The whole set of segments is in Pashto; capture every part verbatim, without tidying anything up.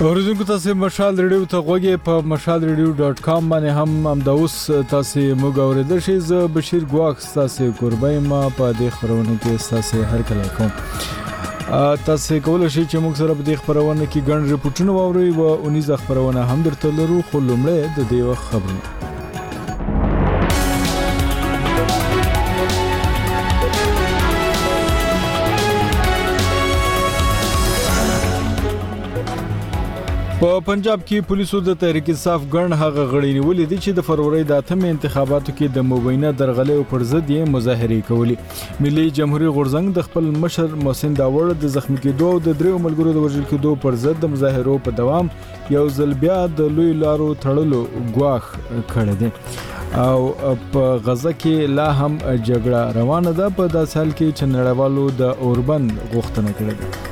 اوریدونکو تاسو مشال ریډیو ته غوږی په مشال ریډیو ډاټ کام باندې هم هم د اوس تاسو موږ اوریدل شئ. زه بشیر ګواخ تاسو قربای ما په دې خبرونه کې تاسو هر کله کوم تاسو کولای شئ چې موږ سره په دې خبرونه کې ګڼ ریپورتونه واورئ او اونیزه خبرونه هم درته لرو. خو لومړی د دې وخت خبرونه په پنجاب کې پولیسو د تحریک انصاف ګڼ هغه غړي نیولې دي چې د فروری د اتمې انتخاباتو کې د مبینه درغلې پر ضد یې مظاهرې کولې. ملي جمهوریت غورځنګ د خپل مشر محسن داوړ د زخمی کېدو او د دریو ملګرو د وژل کېدو پر ضد د مظاهرو په دوام یو ځل بیا د لوی لارو تړلو ګواښ کړی دی او په غزه کې لا هم جګړه روانه ده. په داسې حال کې چې نړیوالو د اوربند غوښتنه کړې ده.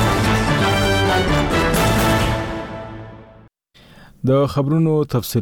د خبرونو تفصیل.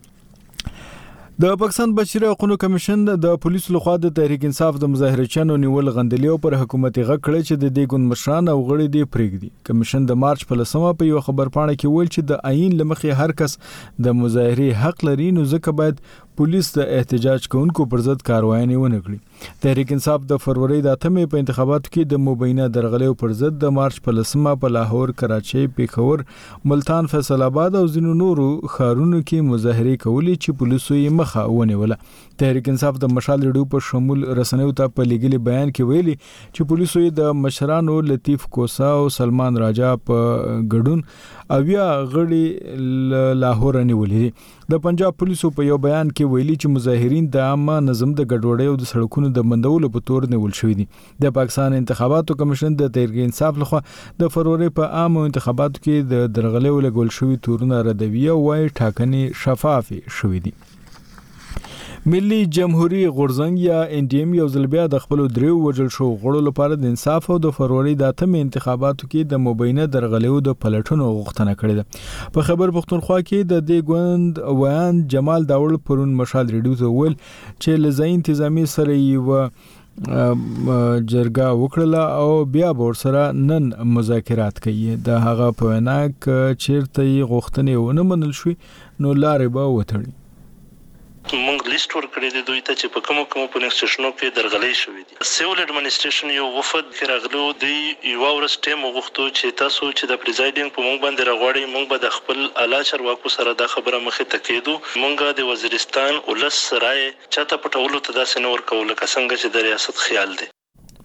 د پاکستان بشري حقوقو کمیشن د پولیسو لخوا د تحریک انصاف د مظاهرچیانو نیول غندلیو پر حکومت غږ کړی چې د دې ګوند مشران او غړي دی پرېږدي. کمیشن د مارچ په لسمه په یو خبر پاڼه کې ویل چې د آئین لمخې هر کس د مظاهرې حق لري، نو ځکه باید پولیس د احتجاج کوونکو پر ضد کاروایي ونه کړي. تحریک انصاف د فروری د اتمې په انتخاباتو کې د مبینه درغلې پر ضد د مارچ په لسمه په لاهور، کراچۍ، پیښور، ملتان، فیصل آباد او ځینو نورو ښارونو کې مظاهرې کولې چې پولیسو یې مخه ونیوله. تحریک انصاف د مشال ریډیو په شمول رسنیو ته په لګلي بیان کې ویلي چې پولیسو یې د مشرانو لطیف کوسا او سلمان راجا په ګډون اویا غړي لاهور نیولې. د پنجاب پولیسو په یو بیان کې ویلي چې مظاهرین د عامه نظم د ګډوډۍ او د سړکونو د بندولو په تور نیول شوی دي. د پاکستان انتخاباتو کمیشن د تحریک انصاف لخوا د فروری په عامو انتخاباتو کې د درغلې لګول شوی تورونه ردوي او وايي ټاکنې شفاف شوی دي. ملي جمهوریت غورځنګ یا ان ډي ام یو ځل بیا د خپل دریو وجل شو غړو لپاره د انصاف او د فروری د اتمې انتخاباتو کې د مبینه درغلیو د پلټنو غوښتنه کړې ده. په خبر پښتونخوا کې د دې ګوند ویان جمال داوړ پرون مشال ریډیو ته ویل چې لزای انتظامی سره یو جرګه وکړه او بیا ور سره نن مذاکرات کوي. د هغه په وینا کې چیرته غوښتنې ونه منل شوې نو لارې به وتړي. مونږ لیست ورکړی دی دوی ته چې په کومو کومو پولیس سټیشنو کې درغلۍ شوې دي. سیول اډمنسټریشن یو وفد کې راغلو دی یو ورځ ټیم وغوښتو چې تاسو چې د پریزایډینګ په مونږ باندې راغواړئ، مونږ به د خپل اعلی چارواکو سره دا خبره مخې ته کېدو. مونږ د وزیرستان ولس رای چاته پټولو ته داسې نه ورکوو لکه څنګه چې د ریاست خیال دی.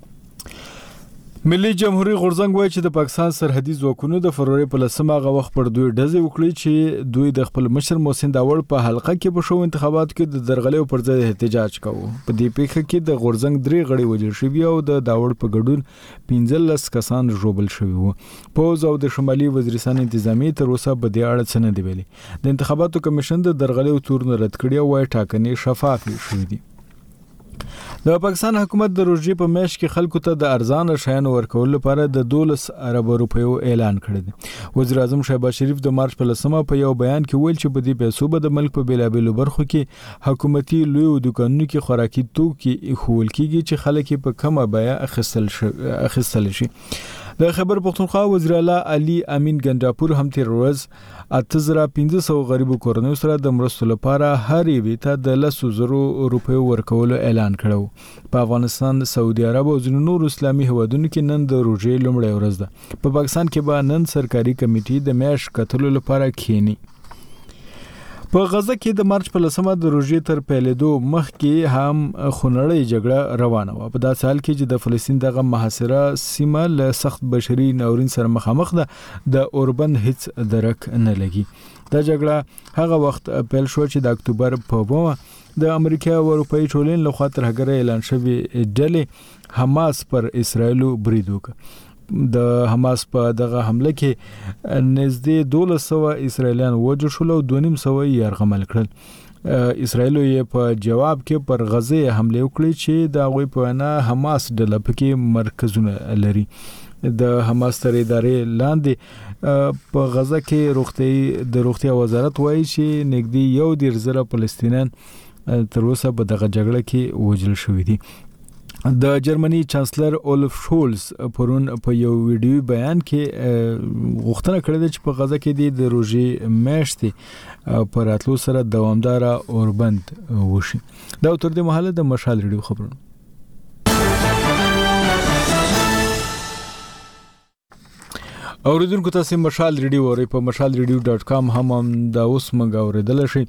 ملي جمهوریت غورځنګ وایي چې د پاکستان سرحدي ځواکونو د فروری په لسمه هغه وخت پر دوی ډزې وکړي چې دوی د خپل مشر محسن داوړ په حلقه کې په شو انتخاباتو کې د درغلې پر ضد احتجاج کاوه. په دې پیښه کې د غورځنګ درې غړي وژل شوي او د داوړ په ګډون پنځلس کسان ژوبل شوي وو. پوز او د شمالي وزیرستان انتظامی تر اوسه په دې اړه څه نه دی ویلي. د انتخاباتو کمیشن د درغلې تورونه رد کړي او وايي ټاکنې شفاف شوې دي. د پاکستان حکومت د روزي په میاشت کې خلکو ته د ارزان شیانو ورکول لپاره د دولس ارب روپیو اعلان کړی دی. وزیر اعظم شهباز شریف د مارچ په لسمه په یو بیان کې ویل چې په دې پیسو به د ملک په بیلابېلو برخو کې حکومتي لوی دکانونو کې خوراکي توکي خول کېږي چې خلک په کمه بیه اخیستل شي اخیستل شي. د خبر پښتونخوا وزیر اعلی علي امین ګنداپور هم تیر ورځ اته زره پنځه سوه غریبو کورنیو سره د مرستو لپاره هر یوې ته د لسو زرو روپیو ورکولو اعلان کړو. په افغانستان، سعودي عرب او ځینو نورو اسلامي هیوادونو کې نن د روزې لومړۍ ورځ ده. په پاکستان کې به نن سرکاري کمیټې د میاشت کتلو لپاره کېني. په غزه کې د مارچ په لسمه د روزې تر پیلېدو مخکې هم خونړۍ جګړه روانه وه. په داسې حال کې چې د فلسطین دغه محاصره سیمه له سخت بشري ناورین سره مخامخ ده، د اوربند هیڅ درک نه لګي. دا جګړه هغه وخت پیل شو چې د اکتوبر په اوومه د امریکا او اروپאי ټولنې لخوا تر هغه اعلان شوی ډلې حماس پر اسرائیل برید وکړ. د حماس په دغه حمله کې نږدې دولس سوه اسرائیلیان وژل شول او دوه نیم سوه یې یرغمل کړل. اسرائیل یې په جواب کې پر غزه حمله وکړي چې د هغوی په وینا حماس ډله پکې مرکزونه لري. د حماس تر ادارې لاندې په غزه کې روغتي د روغتیا وزارت وایي چې نږدې یو دېرش زره فلسطینیان تر اوسه په دغه جګړه کې وژل شوي دي. د جرمني چانسلر اولف شولز پرون په یو ویډیو بیان کې غوښتنه کړې ده چې په غزه کې د روژې میاشتې پر راتلو سره دوامداره اوربند وشي. دا تر دې مهاله د مشال ریډیو خبرونه. اوریدونکو تاسو مشال ریډیو اورئ په مشال ریډیو ډاٹ کام هم هم دا اوس موږ اوریدل شي.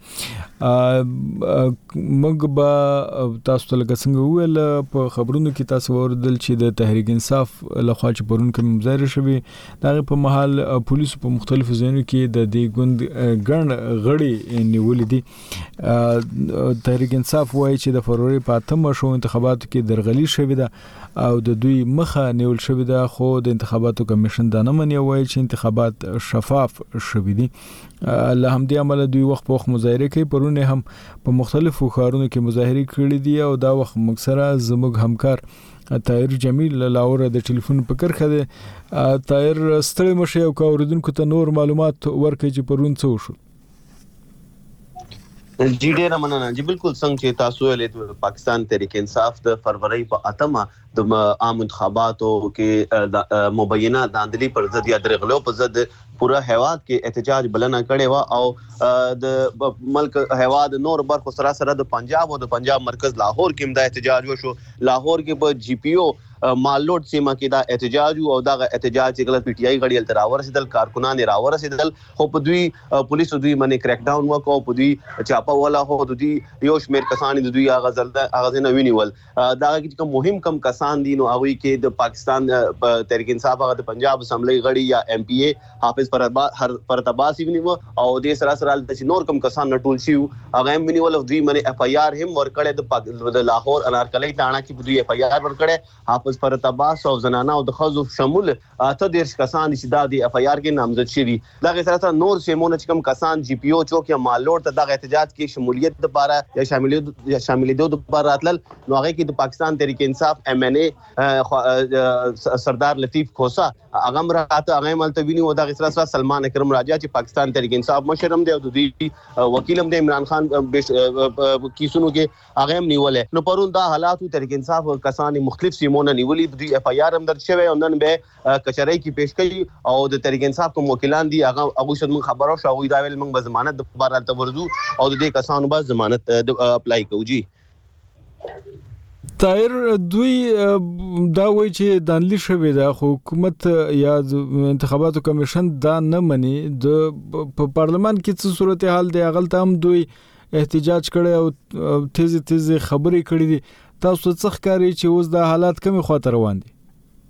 موږ به تاسو ته لکه څنګه ویل په خبرونو کې تاسو اوریدل چې د تحریک انصاف لخوا چې پرون کوم مظاهره شوی دا په محل پولیس په مختلفو ځایونو کې د دې ګوند ګڼ غړي نیولې دي. تحریک انصاف وایي چې د فروری په اتمه شو انتخاباتو کې درغلي شوې ده او د دوی مخه نیول شوې ده، خو د انتخاباتو کمیشن دا نه مني او وایي چې انتخابات شفاف شوي دي. له همدې امله دوی وخت په وخت مظاهره کوي. پرون هم په مختلفو ښارونو کې مظاهره کړې دي او دا وخت موږ سره زموږ همکار طاهر جمیل لاور د ټلیفون په کرخه ده. طاهر ستړي مشه او اوریدونکو ته نور معلومات ورکړي چې پرون څه وشو. جی ډیر مننه. جی بالکل څنګه چې تاسو ولې پاکستان تحریک انصاف د فروری په اتمه د عام انتخاباتو کې مبینه داندلی پر ضد یا درغلو پر ضد پورا هیواد کې احتجاج بلنه کړي وا او د ملک هیواد نور برخو سره سره د پنجاب او د پنجاب مرکز لاهور کې هم دا احتجاج وشو. لاهور کې په جی پی او مالوټ سیمه کې دا احتجاج او دا احتجاج چې کله پی ټی آی غړي تراور رسیدل کارکونان راور رسیدل خو په دوی پولیس دوی باندې کریک ډاون وکاو په دوی چاپا ولا هو دوی یو شمیر کسان د دوی غزل غزل نه وینول. دا کې کوم مهم کم کسان دي نو هغه کې د پاکستان تحریک انصاف هغه د پنجاب اسمبلی غړي یا ایم پی ای حافظ پرتباسی ونیو او د سره سره د نور کم کسان نټول شي هغه هم ونیول. دوی باندې اف ای آر هم ورکړه د لاهور انارکلی تاڼه کې دوی اف ای آر ورکړه پر تباس او زنانه او د خزو شمول اته دیرش کسان چې دا د اف ای آر کې نامزد شوي. دا غیر سره نور سیمونه چې کوم کسان جی پی او چوک یا مالوټ ته د احتجاج کې شمولیت لپاره یا شاملیت یا شاملیت د لپاره راتلل نو هغه کې د پاکستان تحریک انصاف ایم ان ای سردار لطیف کھوسا هغه راته هغه ملتوینی او د غیر سره سلمان اکرم راجا چې پاکستان تحریک انصاف مشرم دی او د دوی وکیل هم د عمران خان کیسونو کې هغه هم نیولې. نو پرون دا حالات تحریک انصاف کسان مختلف سیمونه نیولې دوی اف ای آر هم درج شوی او نن به کچرۍ کې پیش کړي او د تحریک انصاف کوم وکیلان دي هغه هغه شته من خبرو شو هغه دا ویل موږ به ضمانت د بار ته ورزو او د دې کسانو به ضمانت اپلای کوو. جی طاهر دوی دا وایي چې دانلی شوی دا حکومت یا انتخاباتو کمیشن دا نه مني. د پارلمان کې څه صورتحال دی هغه ته هم دوی احتجاج کړي او تیز تیز خبرې کړي دي. تاسو څه ښکاري چې اوس دا حالات کومه خاطر روان دي؟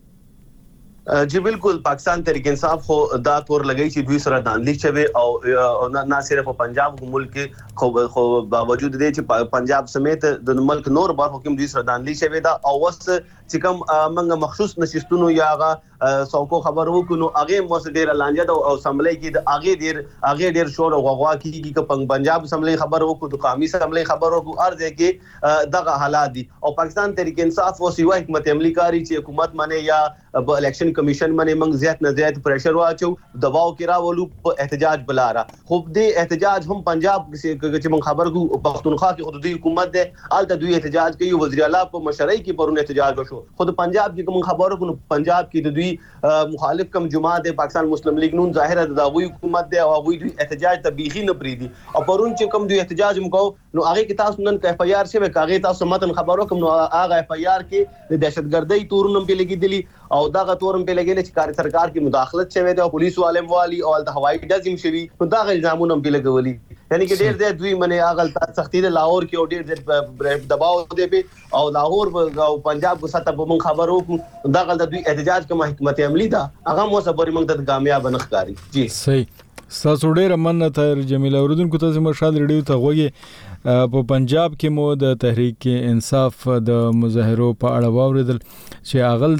جی بالکل پاکستان تحریک انصاف خو دا تور لګی چې دوی سره دانلی شوی او نه صرف په پنجاب ملک خو خو باوجود دې چې پنجاب سمیت د ملک نور بار حکم دوی سره دانلی شوی دا او وس چې کوم منګه مخصوص نشستونو یا هغه څوکو خبر وکړو هغه مو ډیر لانجه او اسمبلی کې د هغه ډیر هغه ډیر شور او غوغا کیږي چې پنجاب اسمبلی خبر وکړو د قومي اسمبلی خبر وکړو ارزه کې دغه حالات دي او پاکستان تحریک انصاف او سیوا حکومت عملی کاری چې حکومت باندې یا په الیکشن کمیشن باندې موږ زیات نه زیات پریشر واچو دباو کې راولو په احتجاج بلاره. خو دې احتجاج هم پنجاب چې موږ خبر کو پښتونخوا کې خود دوی حکومت ده آلته دوی احتجاج کوي وزیر اعلی په مشرۍ کې پرون احتجاج وشو. خود پنجاب کې کوم خبرو کو پنجاب کې د دوی مخالف کم جماعت پاکستان مسلم لیگ نون ظاهر د دغوی حکومت ده او هغه دوی احتجاج ته بیخي نه پریدي او پرون چې کوم دوی احتجاج مکو نو هغه کې تاسو نن اف ای آر شوی کاغه تاسو متن خبرو کوم نو هغه اف ای آر کې د دهشتګردۍ تورونم په لګیدلی او دغه تورم په لګیل چې کار سرکار کې مداخلت شوی دی او پولیس والم والی او د هوایي ډزم شوی نو دا غل الزامونه په لګولي یعنی کې ډېر ډېر دوی منه هغه سختي د لاهور کې او ډېر ډېر دباو دی په او لاهور او پنجاب کو سره په خبرو دا غل د دوی احتجاج کوم حکومت عملی دا هغه مو صبر موږ د کامیاب نه ښکاری. جی صحیح تاسو ډېر مننه طاهر جمیل. اوریدونکو تاسو مشال ریډیو ته غوږی په پنجاب کې مو د تحریک انصاف د مظاهرو په اړه واوریدل چې اغل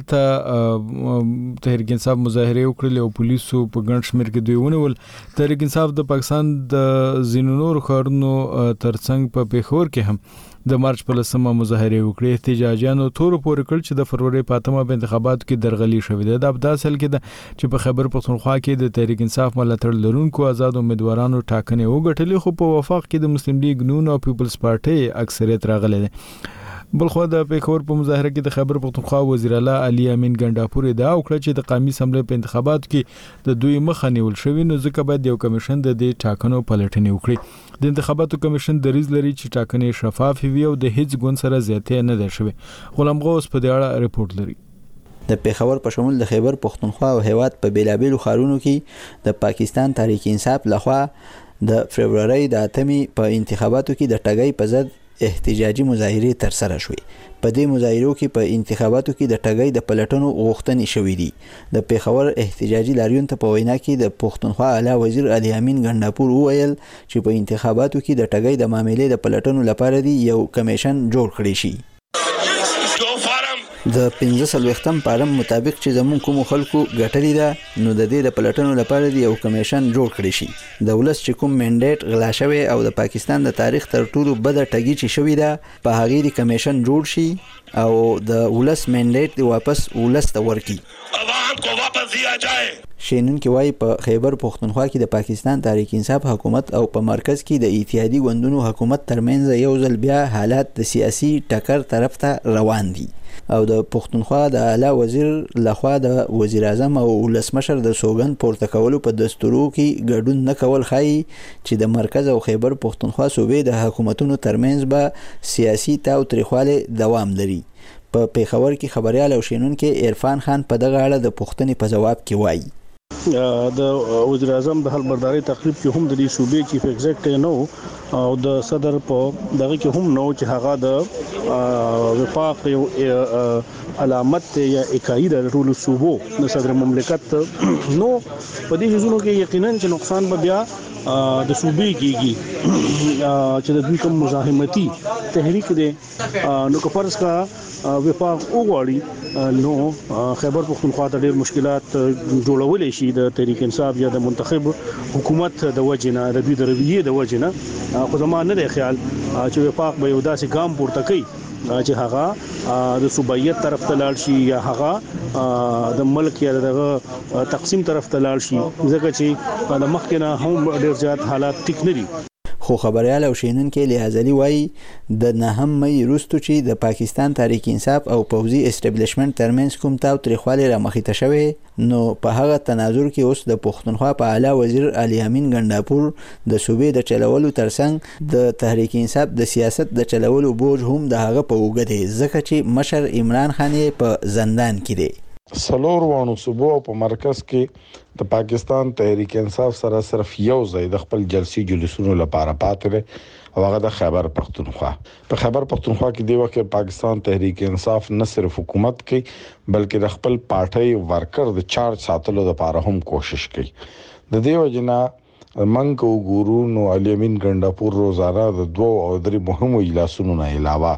ته تحریک انصاف مظاهره وکړل او پولیسو په ګڼ شمېر کې دوی ونیول. تحریک انصاف د پاکستان د ځینو نور ښارونو ترڅنګ په پیښور کې هم د مارچ په لسمه مظاهره وکړې. احتجاجیانو تور پورې کړ چې د فروری په اتمه په انتخاباتو کې درغلي شوې ده. دا په اصل کې ده چې په خیبر پښتونخوا کې د تحریک انصاف ملاتړ لرونکو آزاد امیدوارانو ټاکنې وګټلې خو په وفاق کې د مسلم لیگ نون او پیپلز پارټي اکثریت راغلی دی. بلخو د پیښور په مظاهره کې د خیبر پختونخوا وزیر اعلی علي امین ګنډاپور دا وکړه چې د قومي اسمبلی په انتخاباتو کې د دوی مخه نیول شوی، نو ځکه باید یو کمیشن د دې ټاکنو پلټنې وکړي. د انتخاباتو کمیشن دریځ لري چې ټاکنې شفاف وي او د هیڅ ګوند سره زیاتې نه ده شوې. غلام غوث په دې اړه ریپورت لري. د پیښور په شمول د خیبر پختونخوا او هیواد په بیلابیلو ښارونو کې د پاکستان تحریک انصاف لخوا د فبرवरी د اتمې په انتخاباتو کې د ټګۍ په ضد احتجاجي مظاهرې تر سره شوې. په دې مظاهرو کې په انتخاباتو کې د ټګۍ د پلټنو غوښتنې شوې دي. د پیښور احتجاجي لاریون ته په وینا کې د پختونخوا اعلی وزیر علي امین ګنډاپور وویل چې په انتخاباتو کې د ټګۍ د معاملې د پلټنو لپاره دی یو کمیشن جوړ کړی شي. د پنځه څلوېښتم فارم مطابق چې زموږ کوم خلکو ګټلې ده نو د دې د پلټنو لپاره دی یو کمیشن جوړ کړی شي. د ولس چې کوم منډیټ غلا شوی او د پاکستان د تاریخ تر ټولو بده ټګي چې شوی ده په هغې د کمیشن جوړ شي او د ولس منډیټ دی واپس ولس ته ورکړي. عوام کو واپس دیا جائے. شینون کې وایي په خیبر پختونخوا کې د پاکستان تحریک انصاف حکومت او په مرکز کې د اتحادي ګوندونو حکومت ترمنځ یو ځل بیا حالات د سیاسي ټکر طرف ته روان دي او د پختونخوا د اعلی وزیر لخوا د وزیر اعظم او ولسمشر د سوګند پورته کولو په دستورو کې ګډون نه کول ښایي چې د مرکز او خیبر پختونخوا صوبې د حکومتونو ترمنځ به سیاسي تاوتریخوالی دوام لري. په پیښور کې خبريال او شینون کې عرفان خان په دغه اړه د پوښتنې په جواب کې وایي د وزیر اعظم د حلبرداري تقریب کې هم د دې صوبې چیف ایگزیکټیو نو او د صدر په دغه کې هم نو چې هغه د وفاق یو علامت یا اکائی د ټولو صوبو د صدر مملکت نو په دې ځینو کې یقینا چې نقصان به بیا د صوبې کېږي چې د دوی کوم مزاحمتي تحریک دی نو که فرض کا وفاق وغواړي نو خیبر پختونخوا ته ډېر مشکلات جوړولی شي د تحریک انصاف یا د منتخب حکومت د وجنه د دوی د رویې د وجنه خو زما نه دی خیال چې وفاق به یو داسې ګام پورته کوي چې هغه د صوبایت طرف ته لاړ شي یا هغه د ملک یا دغه تقسیم طرف ته لاړ شي ځکه چې د مخکې نه هم ډېر زیات حالات ټیک نه دي. خو خبريال او شینون کې لحاظلی وایي د نهم مې وروسته چې د پاکستان تحریک انصاف او پوځي اسټابلیشمنت ترمنځ کوم تاوتریخوالی رامخې ته شوی نو په هغه تناظر کې اوس د پختونخوا په اعلی وزیر علي امین ګنډاپور د صوبې د چلولو ترڅنګ د تحریک انصاف د سیاست د چلولو بوج هم د هغه په اوږه دی ځکه چې مشر عمران خان یې په زندان کې دی. سلور وانو صوبو په مرکز کې د پاکستان تحریک انصاف سره صرف یو ځای د خپل جلسي جلوسونو لپاره پاتې دی او هغه د خیبر پختونخوا. په خیبر پختونخوا کې دی وخت پاکستان تحریک انصاف نه صرف حکومت کوي بلکې د خپل پارټي ورکر د چارج ساتلو لپاره هم کوشش کوي. د دې وجنه منګو ګورو نو علي امین ګنډاپور روزانه د دوه او درې مهمو اجلاسونو نه علاوه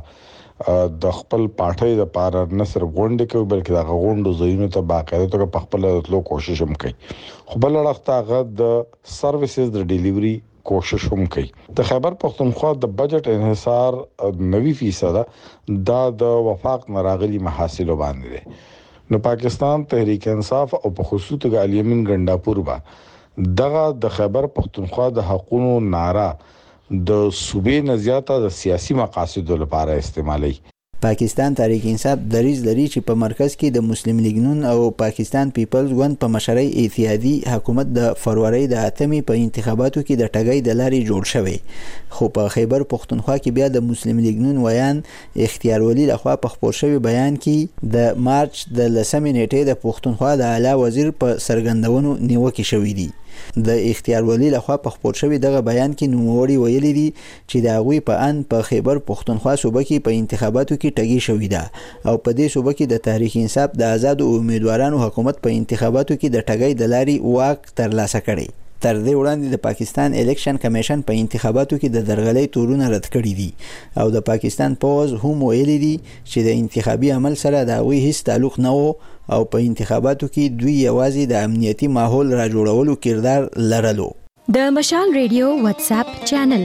د خپل پارټي د پاره نه صرف غونډه کوي بلکې د غونډو ځایونو ته باقاعده توګه په خپل تلو کوشش هم کوي. خو بل اړخ هغه د سرویسز د ډیلیوري کوشش هم کوي. د خیبر پختونخوا د بجټ انحصار نوي فیصد دا د وفاق نراغلي محاصیل باندې دي. نو پاکستان تحریک انصاف او په خصوص د علي امین ګنډاپور با دغه د خیبر پختونخوا د حقوقو ناره د صوبې نه زیاته د سیاسي مقاصدو لپاره استعمالي. پاکستان تحریک انصاف دریځ لري چې په مرکز کې د مسلم لیگ نون او پاکستان پیپلز ګوند په مشرۍ اتحادي حکومت د فبرवरी د اتمې په انتخاباتو کې د ټګۍ د لارې جوړ شوی خو په خیبر پختونخوا کې بیا د مسلم لیگ نون ویان اختیار ولی لخوا په خپور شوی بیان کې د مارچ د لسمې نیټې د پختونخوا د اعلی وزیر په سرګندونو نیوکې شوې دي. د اختیار ولی لخوا په خپور شوی دغه بیان کې نوموړي ویلي دي چې د هغوی په ان په خیبر پختونخوا صوبه کې په انتخاباتو کې ټګي شوې ده او په دې صوبه کې د تحریک انصاف د آزادو امیدوارانو حکومت په انتخاباتو کې د ټګۍ د لارې واک ترلاسه کړي. تر دې وړاندې د پاکستان الیکشن کمیشن په انتخاباتو کې د درغلۍ تورونه رد کړي دي او د پاکستان پوز هم ویلي دي چې د انتخابي عمل سره د هغوی هیڅ تعلق نه و او په انتخاباتو کې دوی یوازې د امنیتي ماحول را جوړولو کردار لرلو. د مشال ریډیو واتس اپ چینل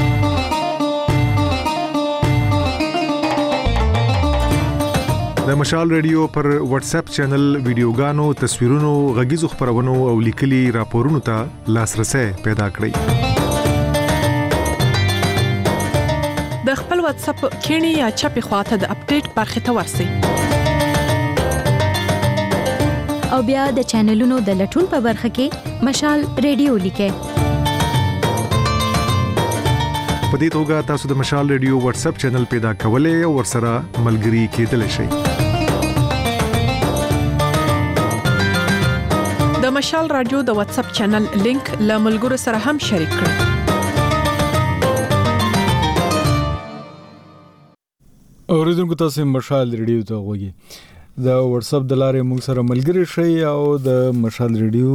د مشال ریډیو پر واتس اپ چینل ویډیوګانو، تصویرونو، غږیزو خبرونو او لیکلي راپورونو ته لاسرسي پیدا کړئ. د خپل واتس اپ کینی یا چپی خواته د اپډیټ برخه ته ورسی او بیا د چینلونو د لټون په برخه کې مشال ریډیو لیکه. په دې توګه تاسو د مشال ریډیو واتس اپ چینل پیدا کولای او ورسره ملګري کېدلی شئ. د مشال رادیو د واتس اپ چینل لینک له ملګرو سره هم شریک کړئ. اوریدونکو تاسو مشال ریډیو ته وګورئ. د واتس اپ د لارې موږ سره ملګری شئ او د مشال ریډیو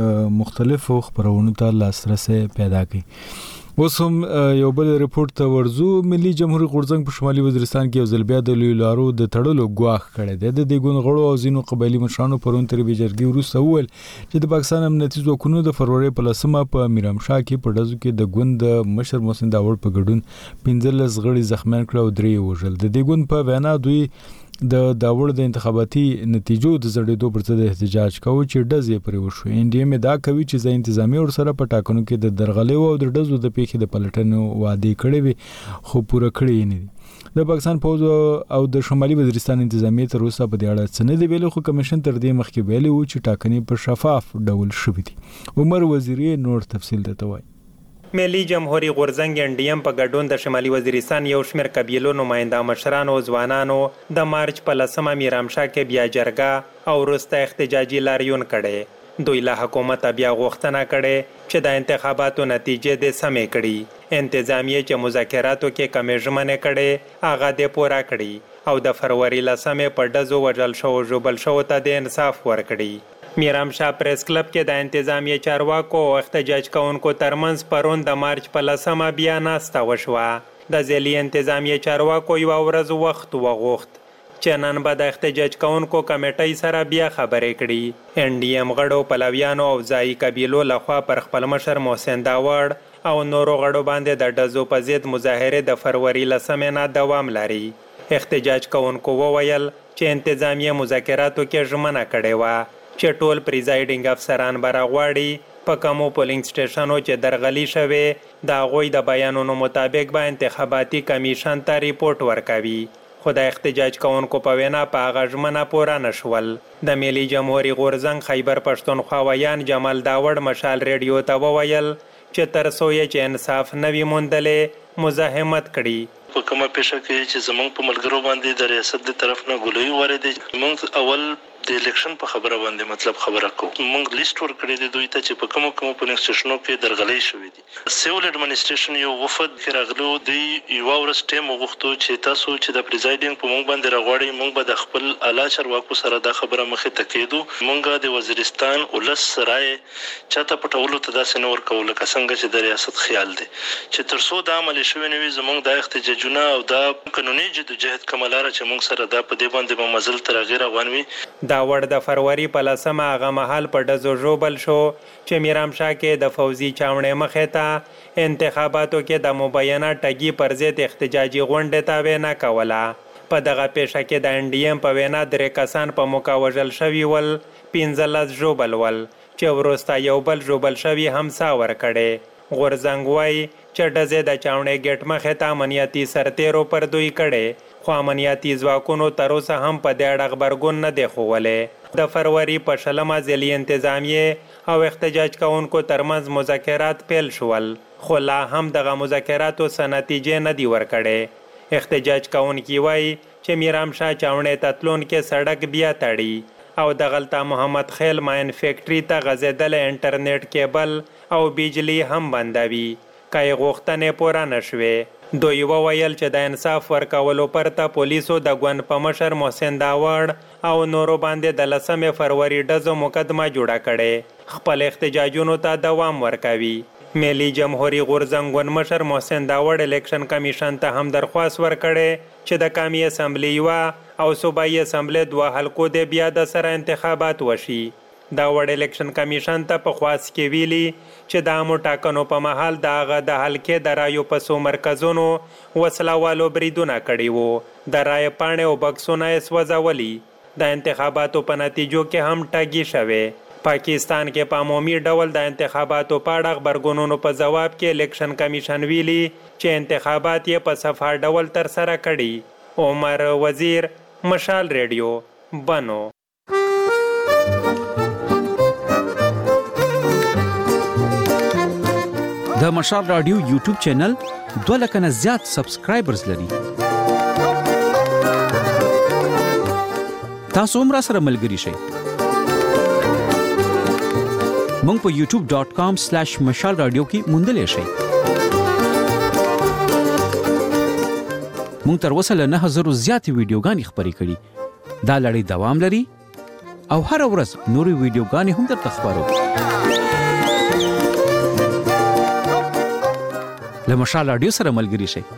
مختلفو خبرونو ته لاسرسي پیدا کړئ. اوس هم یو بل ریپورت ته ورزو. ملي جمهوریت غورځنګ په شمالي وزیرستان کې یو ځل بیا د لوی لارو د تړلو ګواښ کړی دی. د دې ګوند غړو او ځینو قبایلي مشرانو پرون تر بیجرګي وروسته وویل چې د پاکستان امنیتي ځواکونو د فروری په لسمه په میرامشاه کې په ډزو کې د ګوند مشر محسن داوړ په ګډون پنځلس غړي زخمیان کړه او درې وژل. د دې ګوند په وینا دوی د داوړ د انتخاباتي نتیجو د زړېدو پر ضد احتجاج کوي چې ډزې پرې وشو. انډي ام دا کوي چې ځای انتظامی ور سره په ټاکنو کې د درغلې او د ډزو د پیښې د پلټنو وعده کړې وي خو پوره کړې نه دي. د پاکستان پوز او د شمالي وزیرستان انتظامی تر اوسه په دې اړه څه نه دی ویلي خو کمیشن تر دې مخکې ویلي و چې ټاکنې په شفاف ډول شوې دي. عمر وزیری نور تفصیل درته وایي. ملي جمهوریت غورځنګ انډیم په ګډون د شمالي وزیرستان یو شمېر قبیلو نماینده مشرانو او ځوانانو د مارچ په لسمه میرامشاه کې بیا جرګه او وروسته احتجاجي لاریون کړي. دوی له حکومت بیا غوښتنه کړي چې د انتخاباتو نتیجې د سمې کړي. انتظامیه چې مذاکراتو کې کمې ژمنې کړي هغه د پوره کړي او د فروری لسمه په ډزو وژل شو ژوبل شو ته د انصاف ورکړي. میرامشاه پریس کلب کې د انتظامیه چارواکو او احتجاج کوونکو ترمنځ پرون د مارچ په لسمه بیا ناسته وشوه. د ځلي انتظامیه چارواکو یو ورځ وخت وغوښت چې نن به د احتجاج کوونکو کمیټې سره بیا خبرې کړي. ان ډي ام غړو پلویانو او ځایي قبیلو لخوا پر خپل مشر محسن داوړ او نورو غړو باندې د ډزو په ضد مظاهره د فروری لسمه نه دوام لري. احتجاج کوونکو وویل چې انتظامیه مذاکراتو کې ژمنه کړې وه چې ټول پریزایډینګ افسران برغواړي په کومو پولینګ سټیشنو چې درغلي شوه د هغوی د بیانونو مطابق به انتخاباتي کمیشن ته ریپورت ورکوي. خو د احتجاج کوونکو په وینا په هغه ژمنه پوره نشول. د ملي جمهوریت غورځنګ خیبر پښتونخوا ویان جمال داوړ مشال ریډیو ته وویل چې تر څو یې چې انصاف نه وي موندلې مزاحمت کړي. په کومه پیښه کې چې زمونږ په ملګرو باندې د ریاست د طرف نه ګولۍ وارد موږ اول د الیکشن په خبره باندې مطلب خبره کوو. موږ لیست ورکړی دی دوی ته چې په کومو کومو پولینګ سټیشنو کې درغلۍ شوې دي. سیول اډمنسټریشن یو وفد کې راغلو دی یو ورځ ټیم وغوښتو چې تاسو چې د پریزایډینګ په موږ باندې راغواړئ موږ به د خپل اعلی چارواکو سره دا خبره مخې ته کېدو. موږ د وزیرستان ولس رائے چاته پټولو ته داسې نه ورکوو لکه څنګه چې د ریاست خیال دی چې تر څو دا عملي شوی نه وي زموږ د احتجاجونه او دا قانوني جدوجهد کومه لاره چې موږ سره دا په دې باندې به مزل تر هغې روان وي. داوړ د فروری په لسمه هغه مهال په ډزو ژوبل شو چې میرامشاه کې د فوزي چاونې مخې ته انتخاباتو کې د مبینه ټګي پر ضد احتجاجي غونډې ته وینا کوله. په دغه پیښه کې د ان ډي ام په وینا درې کسان په موقع وژل شوي ول، پنځلس ژوبل ول چې وروسته یو بل ژوبل شوي هم سا ورکړې. غورځنګ وایي چې ډزې د چاونې ګیټ مخې ته امنیتي سرتیرو پر دوی کړې خو امنیتي ځواکونو تر اوسه هم په دې اړه غبرګون نه دی ښوولی. د فروری په شلمه ځلي انتظامیې او احتجاج کوونکو ترمنځ مذاکرات پیل شول خو لا هم دغه مذاکراتو څه نتیجې نه دي ورکړې. احتجاج کوونکي وایي چې میرامشاه چاونې ته تلونکي سړک بیا تړي او دغلته محمد خیل ماین فیکټري ته غځېدلی انټرنیټ کیبل او بجلی هم بندوي که یې غوښتنې پوره نه شوې. دوی وویل چې د انصاف ورکولو پرته پولیسو د ګوند په مشر محسن داوړ او نورو باندې د لسمې فروری ډزو مقدمه جوړه کړې خپل احتجاجونو ته دوام ورکوي. ملي جمهوریت غورځنګ ګوند مشر محسن داوړ الیکشن کمیشن ته هم درخواست ورکړی چې د قومي اسمبلي یوه او صوبایي اسمبلي دوه حلقو د بیا د سره انتخابات وشي. داوړ الیکشن کمیشن ته په خواست کې ویلي چې د عامو ټاکنو په مهال د هغه د حلقې د رایو په څو مرکزونو وسله والو بریدونه کړي وو. د رایې پاڼې او بکسونه یې سوځولي. د انتخاباتو په نتیجو کې هم ټګي شوې. پاکستان کې په عمومي ډول د انتخاباتو په اړه خبرګونونو په ځواب کې الیکشن کمیشن ویلي چې انتخابات یې په صفا ډول ترسره کړي. عمر وزیر، مشال ریډیو، بنو. د مشال رادیو یوټیوب چینل دوه لکه نه زیات سبسکرایبرز لري. تاسو هم راسره ملګري شئ. مونږ په یوټیوب ډاٹ کام سلیش مشال رادیو کې موندلی شئ. مونږ تر اوسه له نه هزارو زیاتې ویډیوګانې خپرې کړي. دا لړۍ دوام لري او هره ورځ نورې ویډیوګانې هم درته خپرو. له مشال رادیو سره ملګري شئ.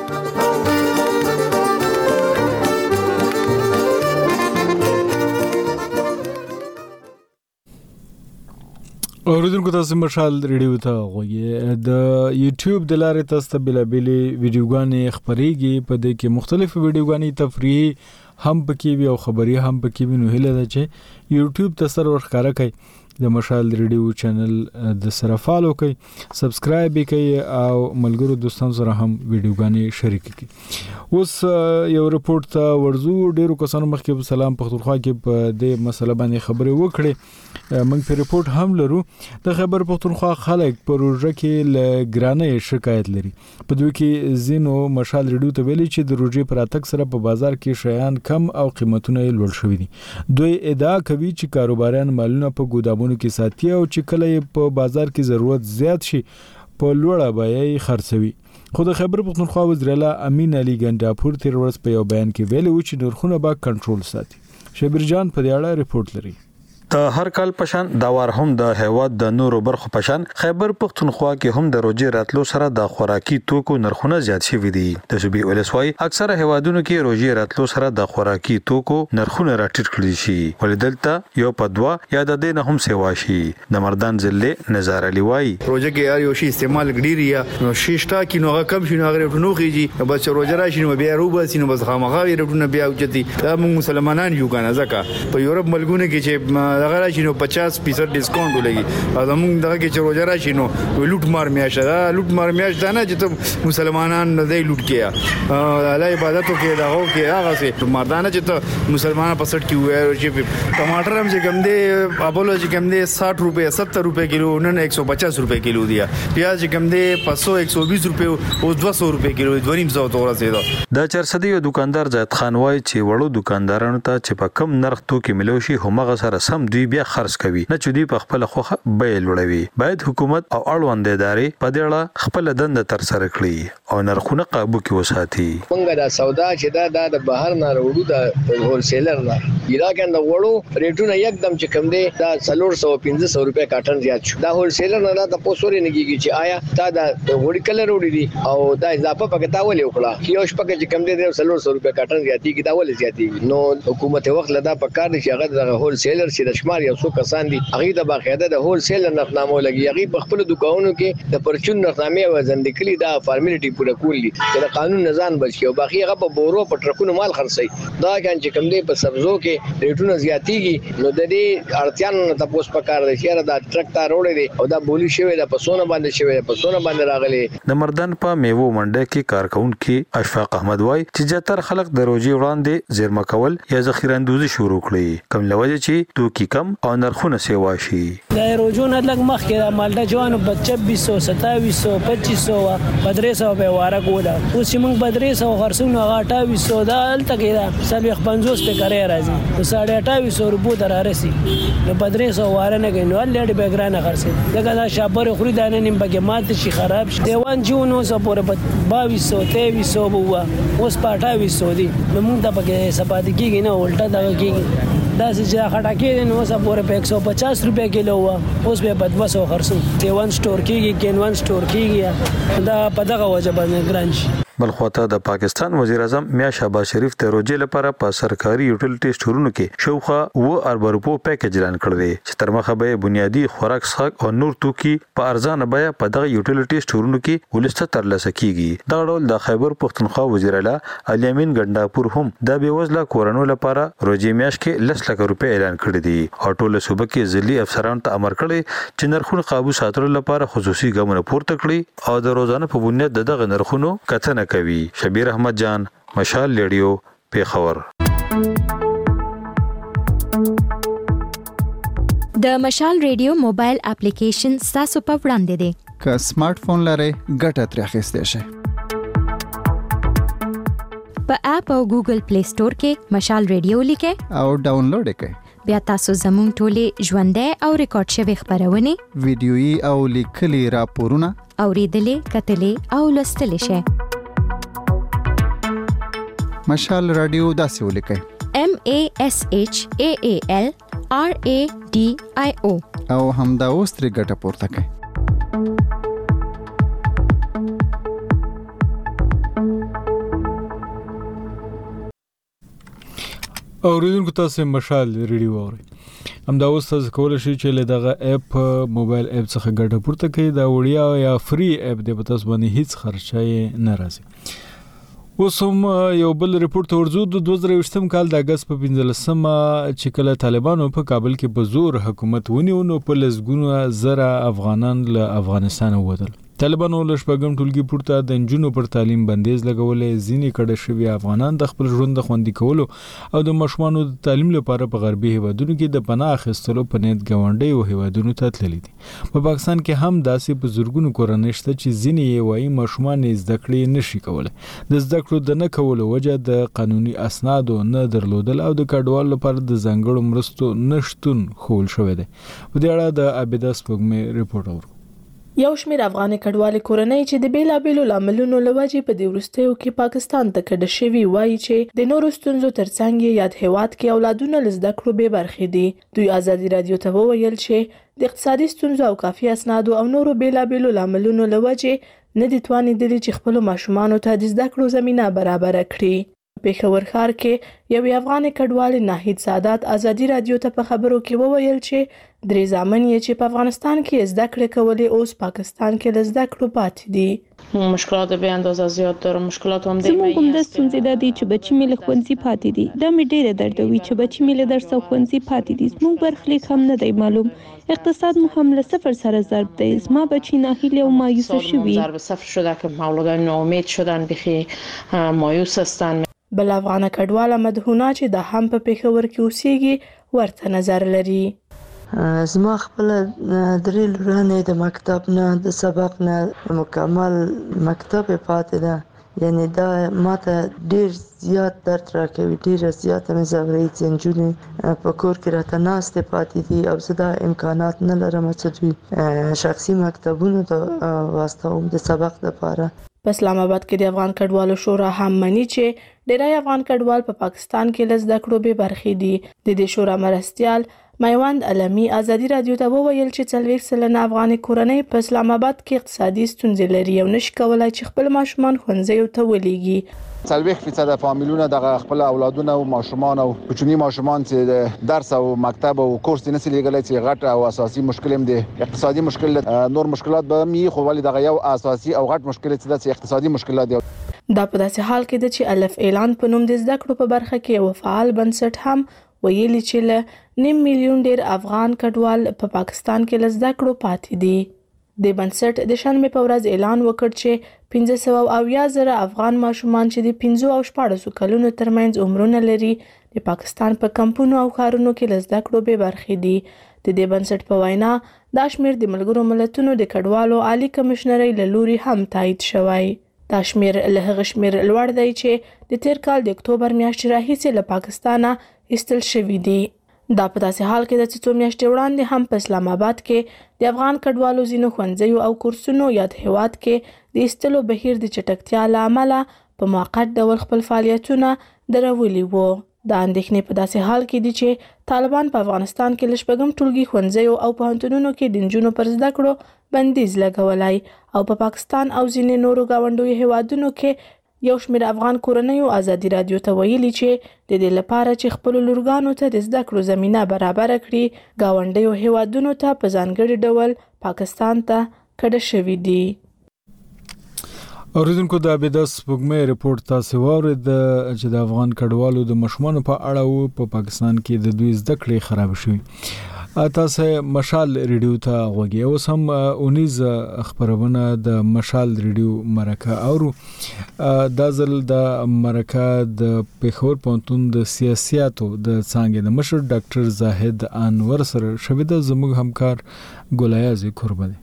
اوریدونکو تاسو مشال ریډیو ته غوږی د یوټیوب د لارې تاسو ته بلابلې ویډیوګانې خبرېږي. په دې کې مختلف ویډیوګانې تفریحي هم پکې وي او خبري هم پکې وي. نو هیله ده چې یوټیوب ته سره ورخاره کوي د مشال ریډیو چینل د سره فالو کوي، سبسکرایب کوي او ملګرو دوستانو سره هم ویډیوګانې شریک کړي. اوس یو رپورت ته ورزو. ډیرو کسانو مخکې په سلام پختونخوا کې په دې مسله باندې خبرې وکړې. موږ په رپورت هم لرو. د خیبر پختونخوا خلک په روژه کې له ګرانۍ شکایت لري. په دوی کې زینو مشال ریډیو ته ویلي چې د روژې پر اتک سره په بازار کې شیان کم او قیمتونه یې لوړ شوي دي. دوی ادعا کوي چې کاروباريان مالونه په ګودامونو کې ساتي او چې کله په بازار کې ضرورت زیات شي په لوړه بیه خرڅوي. خو د خیبر پختونخوا وزیر اعلی امین علي ګنداپور تیر ورځ په یو بیان کې ویلي و چې نرخونه به کنټرول ساتي. شبیر جان په دې اړه رپورت لري. د هر کال پشان دا وار هم د هیواد د نورو برخو پشان خیبر پختونخوا کې هم د روجي راتلو سره د خوراکي توکو نرخونه زیات شوي دي. د صوبې ولسوای اکثره هیوادونو کې روجي راتلو سره د خوراکي توکو نرخونه راټیټ کړي شي. ولدلته یو په دوا یا د دین هم سیوا شي. د مردان ضلع نظر علي وای روجه کې یار یو شی استعمال ګډيري یا نو شیشتا کې نو کم شي نو غره نو خيږي بس روجه راشي نو بیا روبه سينو بس خامخا ورټونه بیا اوچتي دا موږ مسلمانان یو کنه ځکه په یورپ ملګونه کې چې دغه راشي نو پچاس فیصد ډیسکاونټ ولګي. زموږ دغه کې چې روزه راشي نو لوټ مار میاشه دا لوټ مار میاشه دا نه چې مسلمانان نه دی لوټ کیا الله عبادتو کې دا هو کې هغه سي مردانه چې مسلمانان په سټ کې وای چې ټماټر هم چې کم دی ابولو چې کم دی साठ روپے सत्तर روپے کیلو نن एक सौ पचास روپے کیلو دی. پیاز چې کم دی पाँच सौ एक सौ बीस روپے او दो सौ روپے کیلو دویم زو تور رسیدو. د چرسدي دکاندار زید خان وای چې وړو دکاندارانو ته چې په کم نرخ توکي ملوشي همغه سره سم دوی بیا خرڅ کوي نه چې دوی په خپل خوخه بیه لوړوي. باید حکومت او اړوند ادارې په دې اړه خپل دند تر سره کړي او نرخونه قابو کې وساتي. موږ دا سودا چې دا د بهر نه وروړو د هول سیلر نه علاقې نه وړو ریټونه یکدم چې کم دی دا څلور سو پنځه سو روپے کاټن زیات شو. دا هول سیلر نه دا پوسوري نه کیږي چې آیا تا دا وړي کلر وړي دي او دا اضافه پکې تا ولې وکړه کیوش پکې چې کم دی څلور سو روپے کاټن زیاتې کی دا ولې زیاتې نو حکومت وخت لدا پکار دي چې هغه د هول سیلر چې د شمار یو څو کسان دي هغه د باقاعده د هول سیلر نرخنامه لګي. هغه په خپل دکانونو کې د پرچون نرخنامه وزن لیکلي دا فارمیلیټي پوره کولی د قانون نظام بچي او باقي هغه په بورو په ټرکونو مال خرڅي. دا کان چې کم دی په سبزو کې ریټونه زیاتېږي نو د دې اړتیان ته پوس پکار دي چې دا ټرک تا روړې دي او دا بولی شوی دا پسونه باندې شوی دا پسونه باندې راغلي. د مردان په میوه منډه کې کارکونکو اشفاق احمد وای چې جاتر خلک د روجي وړاندې زیرمه کول یا ذخیره اندوزي شروع کړي کوم لوجه چې توکي کم او نرخونه سیوا شي. د روجونه لګ مخ کې مالډا جوانو छब्बीस सौ सत्ताईस सौ पच्चीस सौ پندرہ سو په واره کوله اوس چې موږ پندرہ سو خرڅونو اٹھائیس سو دا الته کې دا سلوي پنځوس ته کرے راځي نو ساڑھے اٹھائیس سو روپو در راسي نو پندرہ سو واره نه کوي نو لړ به ګرانه خرڅي دغه دا شابر خوري دانه نیم بګه مات شي خراب شي دیوان جونو سو پورې बाईस सौ तेईस सौ بوا اوس په अट्ठाईस सौ دي نو موږ د پکې سپات کېږي نه الټا دا کېږي دا چې خټکې نو اوس پورې په एक सौ पचास روپے کیلو وا اوس به په दो सौ خرڅو دیوان سٹور کېږي کینوان سٹور کېږي دا په دغه وجه باندې ګران شي. بل خواته د پاکستان وزیر اعظم میا شهباز شریف ته روجې لپاره په سرکاري یوټیلیټي سټورونو کې شوخه و ارب روپو پیکج اعلان کړی دی چې تر مخه به بنیادی خوراک څښاک او نور توکي په ارزانه بیه په دغه یوټیلیټي سټورونو کې ولسته ترلاسه کیږي دا ډول د خیبر پښتونخوا وزیر اعلی علي امین ګنداپور هم د بیوزله کورونو لپاره روجې میاش کې لس لک روپے اعلان کړی دی او ټول صوبه کې ځلي افسرانو ته امر کړی چې نرخونه قابو ساتلو لپاره خصوصي ګامونه پورته کړي او د روزانه په بنیاد دغه نرخونو کتنه کوي. شبیر احمد جان، مشال ریډیو، پیښور. د مشال ریډیو موبایل اپلیکیشن تاسو په وړاندې دی. که سمارټ فون لرئ ګټه ترې اخیستی شئ. په اپ او ګوګل پلی سٹور کې مشال ریډیو لیکئ او ډاونلوډ یې کړئ. بیا تاسو زموږ ټولې ژوندۍ او ریکارډ شوي خبرونه، ویډیويي او لیکلي راپورونه اوریدلې، کتلې او لوستلې شئ. مشال رادیو داسې ولیکئ: M A S H A A L R A D I O او همدا اوس ترې ګټه پورته کړئ. اوریدونکو تاسو مشال ریډیو اورئ. همدا اوس تاسو کولای شئ چې له دغه اپ موبایل اپ څخه ګټه پورته کړئ. دا وړیا یا فری اپ دی، په تاسو باندې هیڅ خرچه نه راځي. اوس هم یو بل ریپورت ورزو د دوه زره ویشتم کال د اگست په پنځلسمه چې کله طالبانو په کابل کې په زور حکومت ونیو نو په لسګونه زره افغانان له افغانستان ووتل. طالبانو له شپږم ټولګي پورته د انجونو پر تعلیم بندیز لګولې. ځینې کډه شوي افغانان د خپل ژوند د خوندي کولو او د ماشومانو د تعلیم لپاره په غربي هیوادونو کې د پناه اخیستلو په نیت ګاونډي او هیوادونو ته تللي دي. په پاکستان کې هم داسې په زورګونو کورنۍ شته چې ځینې یې وایي ماشومان زده کړې نشي کولای. د زده کړو د نه کولو وجه د قانوني اسنادو نه درلودل او د کډوالو لپاره د ځانګړو مرستو نشتون ښوول شوی دی. په دې اړه د عابده سپوږمۍ ریپورت اورو. یو شمېر افغاني کډوالي کورنۍ چې د بیلابېلو لاملونو له وجې په دې وروستیو کې پاکستان ته کډه شوي وایي چې د نورو ستونزو ترڅنګ یې یاد هیواد کې اولادونه له زده کړو بې برخې دي. دوی ازادي رادیو ته وویل چې د اقتصادي ستونزو او کافي اسنادو او نورو بیلابېلو لاملونو له وجې نه دي توانېدلي چې خپلو ماشومانو ته د زده کړو زمینه برابره کړي. پېښور ښار کې یو افغاني کډوال ناهید سادات ازادي رادیو ته په خبرو کې وویل چې درې زامن یې چې په افغانستان کې زده کړې کولې اوس پاکستان کې له زده کړو پاتې دي. مشکلات به اندازه زیات داره. مشکلات هم دی. زموږ هم د ستونزې د دې چې بچی مې له ښوونځي پاتې دي. دا مې ډېره دردوي چې بچی مې له درس او ښوونځي پاتې دي. زموږ برخلیک هم نه دی معلوم. اقتصاد مو هم له صفر سره ضرب دی. زما بچی ناهیله او مایوسه شوي. ضرب صفر شده که اولادان ناامید شدن، بخی مایوس هستن. بل افغان کډواله مدهونه چې د هم په پېښور کې اوسېږي ورته نظر لري. زما خپل درې لورانې د مکتب نه د سبق نه مکمل مکتب پاتې ده. یعنی دا ماته ډیر زیات درد راکوي، ډیره زیاته مې ځوروي چې نجونې په کور کې راته ناستې پاتې دي او زه دا امکانات نه لرم چې دوی شخصي مکتبونو ته واستوم د سبق لپاره. په اسلام آباد کې د افغان کډوالو شورا هم مني چې ډېری افغان کډوال په پاکستان کې له زده کړو بې برخې دي. د دې شورا مرستیال میوند علمي ازادي رادیو ته وویل چې څلوېښت سلنه افغاني کورنۍ په اسلام آباد کې اقتصادي ستونزې لري او نشي کولای چې خپل ماشومان ښوونځیو ته ولېږي. څلوېښت فیصد فامیلونه د خپل اولادونه او ماشومان او کوچني ماشومان چې درس او مکتب او کورس نه سي لګلای چې غټ او اساسي مشکل هم دي. اقتصادي مشکل نور مشکلات به می خو ولې دغه یو اساسي او غټ مشکل چې د اقتصادي مشکلات دي. دا په داسې حال کې ده چې الف اعلان په نوم د زده کړو په برخه کې یو فعال بنسټ هم ویلي چې له نیم میلیون ډیر افغان کډوال په پا پاکستان کې له زده کړو پاتې دي. د بنسټ د شنبې په ورځ اعلان وکړ چې پنځه سوه اویا زره افغان ماشومان چې د پنځو او شپاړسو کلونو ترمنځ عمرونه لري د پاکستان په کمپونو او ښارونو کې له زده کړو بې برخې دي. د دې بنسټ په وینا دا شمېر د ملګرو ملتونو د کډوالو عالی کمشنرۍ له لوري هم تایید شوی. دا شمېر له هغه شمېر لوړ دی چې د تیر کال د اکتوبر میاشتې راهیسې له پاکستانه ایستل شوي دي. دا په داسې حال کې ده چې څو میاشتې وړاندې هم په اسلام آباد کې د افغان کډوالو ځینو ښوونځیو او کورسونو یاد هیواد کې د ایستلو بهیر د چټکتیا له امله په موقت ډول خپل فعالیتونه درولي وو. دا اندېښنې په داسې حال کې دي چې طالبان په افغانستان کې له شپږم ټولګي ښوونځیو او پوهنتونونو کې د نجونو پر زده کړو بندیز لګولی او په پاکستان او ځینې نورو ګاونډیو هیوادونو کې یو شمېر افغان کورنیو ازادي راډیو ته ویلي چې د دې لپاره چې خپل لورګانو ته د زده کړو زمينه برابر کړي گاونډیو هیوادونو ته په ځانګړي ډول پاکستان ته کډه شوې دي. اوریدونکو د ابیداس سپوږمۍ رپورت تاسو واورید چې د افغان کډوالو د مشمانو په اړه وو په پاکستان کې د دوی زده کړې خراب شوې. تاسو مشال ریډیو ته غوږی اوس هم اونیز خبرونه د مشال ریډیو مرکه اورو. دا ځل د مرکه د پیښور پونتون د سیاسياتو د څنګه د مشر ډاکټر زاهد انور سره شویده زموږ همکار ګولایاز قرباني.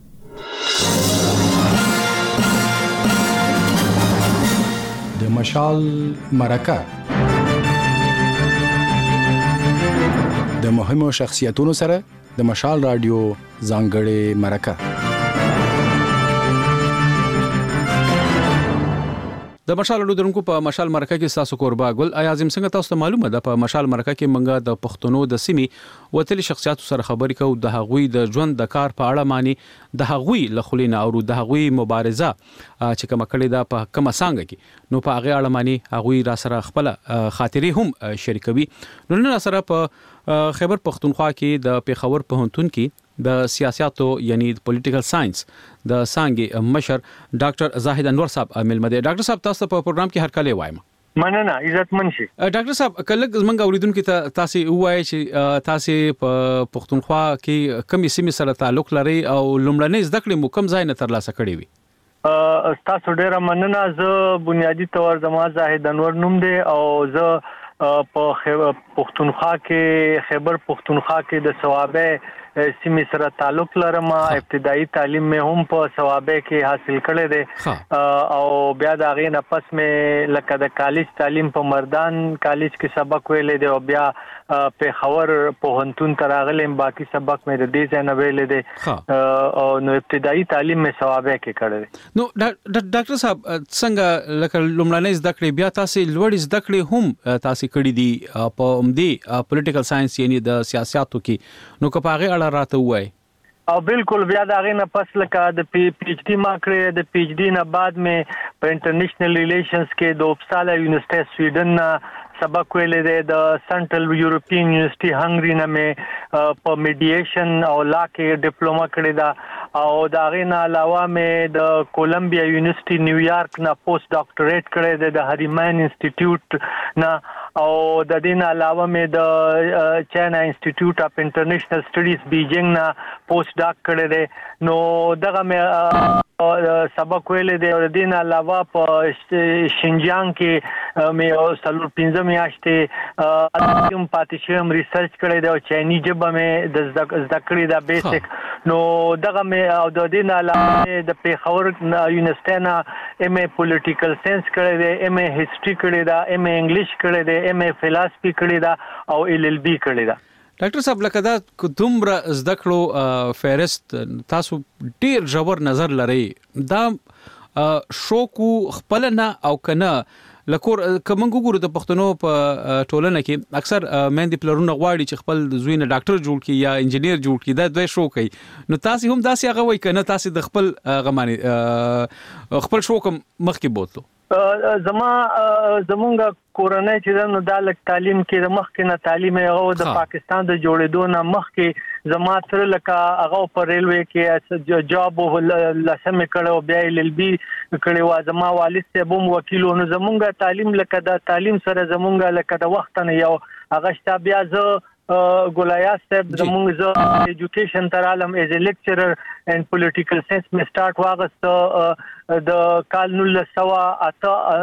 د مشال مرکه د مهمو شخصیتونو سره د مشال رادیو ځانګړې مرکه. د مشال لودرونکو په مشال مرکه کې تاسو قربا ګل اعظم څنګه تاسو ته معلومه ده په مشال مرکه کې منګه د پښتونو د سیمې وتلي شخصیتو سره خبرې کوو د هغوی د ژوند د کار په اړه معنی د هغوی لخلینه او د هغوی مبارزه چې کوم کړي ده په کومه څنګه کې نو په هغه اړه معنی هغوی را سره خپل خاطرې هم شریکوي. نو نن سره په خیبر پختونخوا کې د پیښور پوهنتون کې د سیاستو یعنی پولیټیکل ساينس د سانګي مشر ډاکټر زاهد انور صاحب عامل مده. ډاکټر صاحب تاسو په پروګرام کې هر کله وایم. مننه عزت منشي. ډاکټر صاحب کله زمونږ اوریدونکو ته تاسو وایي چې تاسو په پښتونخوا کې کومې سیمې سره تعلق لري او لومړنۍ زده کړې مو کوم ځای نه ترلاسه کړې وي؟ تاسو ډیره مننه. زه بنیادی تور زما زاهد انور نوم دی او زه په پښتونخوا کې خیبر پښتونخوا کې د ثوابه سیمې سره تعلق لرم. ابتدایي تعلیم مې هم په ثوابه کې حاصل کړی دی او بیا د هغې نه پس مې لکه د کالج تعلیم په مردان کالج کې سبق ویلی دی او بیا پیښور پوهنتون ته راغلم. باقي سبق مې د دې ځای نه ویلی دی او نو ابتدایي تعلیم مې ثوابه کې کړی دی. نو ډاکټر صاحب څنګه لکه لومړنۍ زده کړې بیا تاسو لوړې زده کړې هم تاسو کړې دي په عمدي پولیټیکل ساينس یعنی د سیاستو کې نو که په هغه اړه راته وایي؟ او بالکل بیا دا غي نه پس لکه د پی ایچ ډی ما کړې د پی ایچ ډی نه بعد مې په انټرنیشنل ریلیشنز کې د اوپسالا یونیورسيټي سویډن نه سبق ویلې دی. د سنټرل یورپین یونیورسيټي هنګری نه مې په میډییشن او لا کې ډیپلوما کړې ده او دا غي نه علاوه مې د کولمبیا یونیورسيټي نیویارک نه پوسټ ډاکټریټ کړې ده د هریمن انسټیټیوټ نه او د دې نه علاوه مې د چاینا انسټیټیوټ اف انټرنیشنل سټډیز بیجینګ نه پوسټ ډاک کړی دی. نو دغه مې سبق ویلې دی او د دې نه علاوه په شینجیانګ کې مې څلور پنځه میاشتې ادم پاتې شوم ریسرچ کړی دی او چایني ژبه مې د زده کړې ده بیسیک. نو دغه مې او د دې نه علاوه د پیښور یونیورسيټي نه ایم ای پولیټیکل ساينس کړی دی، ایم ای هیستوري کړی ده، ایم ای انګلیش کړی دی، ایم ای فلسفي کړی ده او ال ال بي کړی ده. ډاکټر صاحب لکه دا دومره زده کړو فهرست تاسو ډیر ژور نظر لري دا شوق خپل نه او کنه لکور کومنګ ګورو د پښتنو په ټولنه کې اکثر مېندې پلرونه غواړي چې خپل زوی نه ډاکټر جوړ کړي یا انجینیر جوړ کړي دا دوی شوق کوي. نو تاسو هم داسې هغه وای کنه تاسو د خپل غماني خپل شوق مخ کې بوتلو؟ زما زمونږ کورنۍ چې نو د تعلیم کې د مخ کې نه تعلیم هغه د پاکستان د جوړېدو نه مخ کې زما تر لکه هغه په ریلوي کې جاب لسمه کړو بیا ال ال بي کړو. زما والد صاحب هم وکیل نو زمونږ تعلیم لکه د تعلیم سره زمونږ لکه د وخت نه یو هغه شته. بیا زه ګولایاز صاحب زمونږ زه ایجوکیشن تر عالم ایز ا لیکچرر ان پولیټیکل ساينس می سٹارټ واغست د کال نولس سوه اته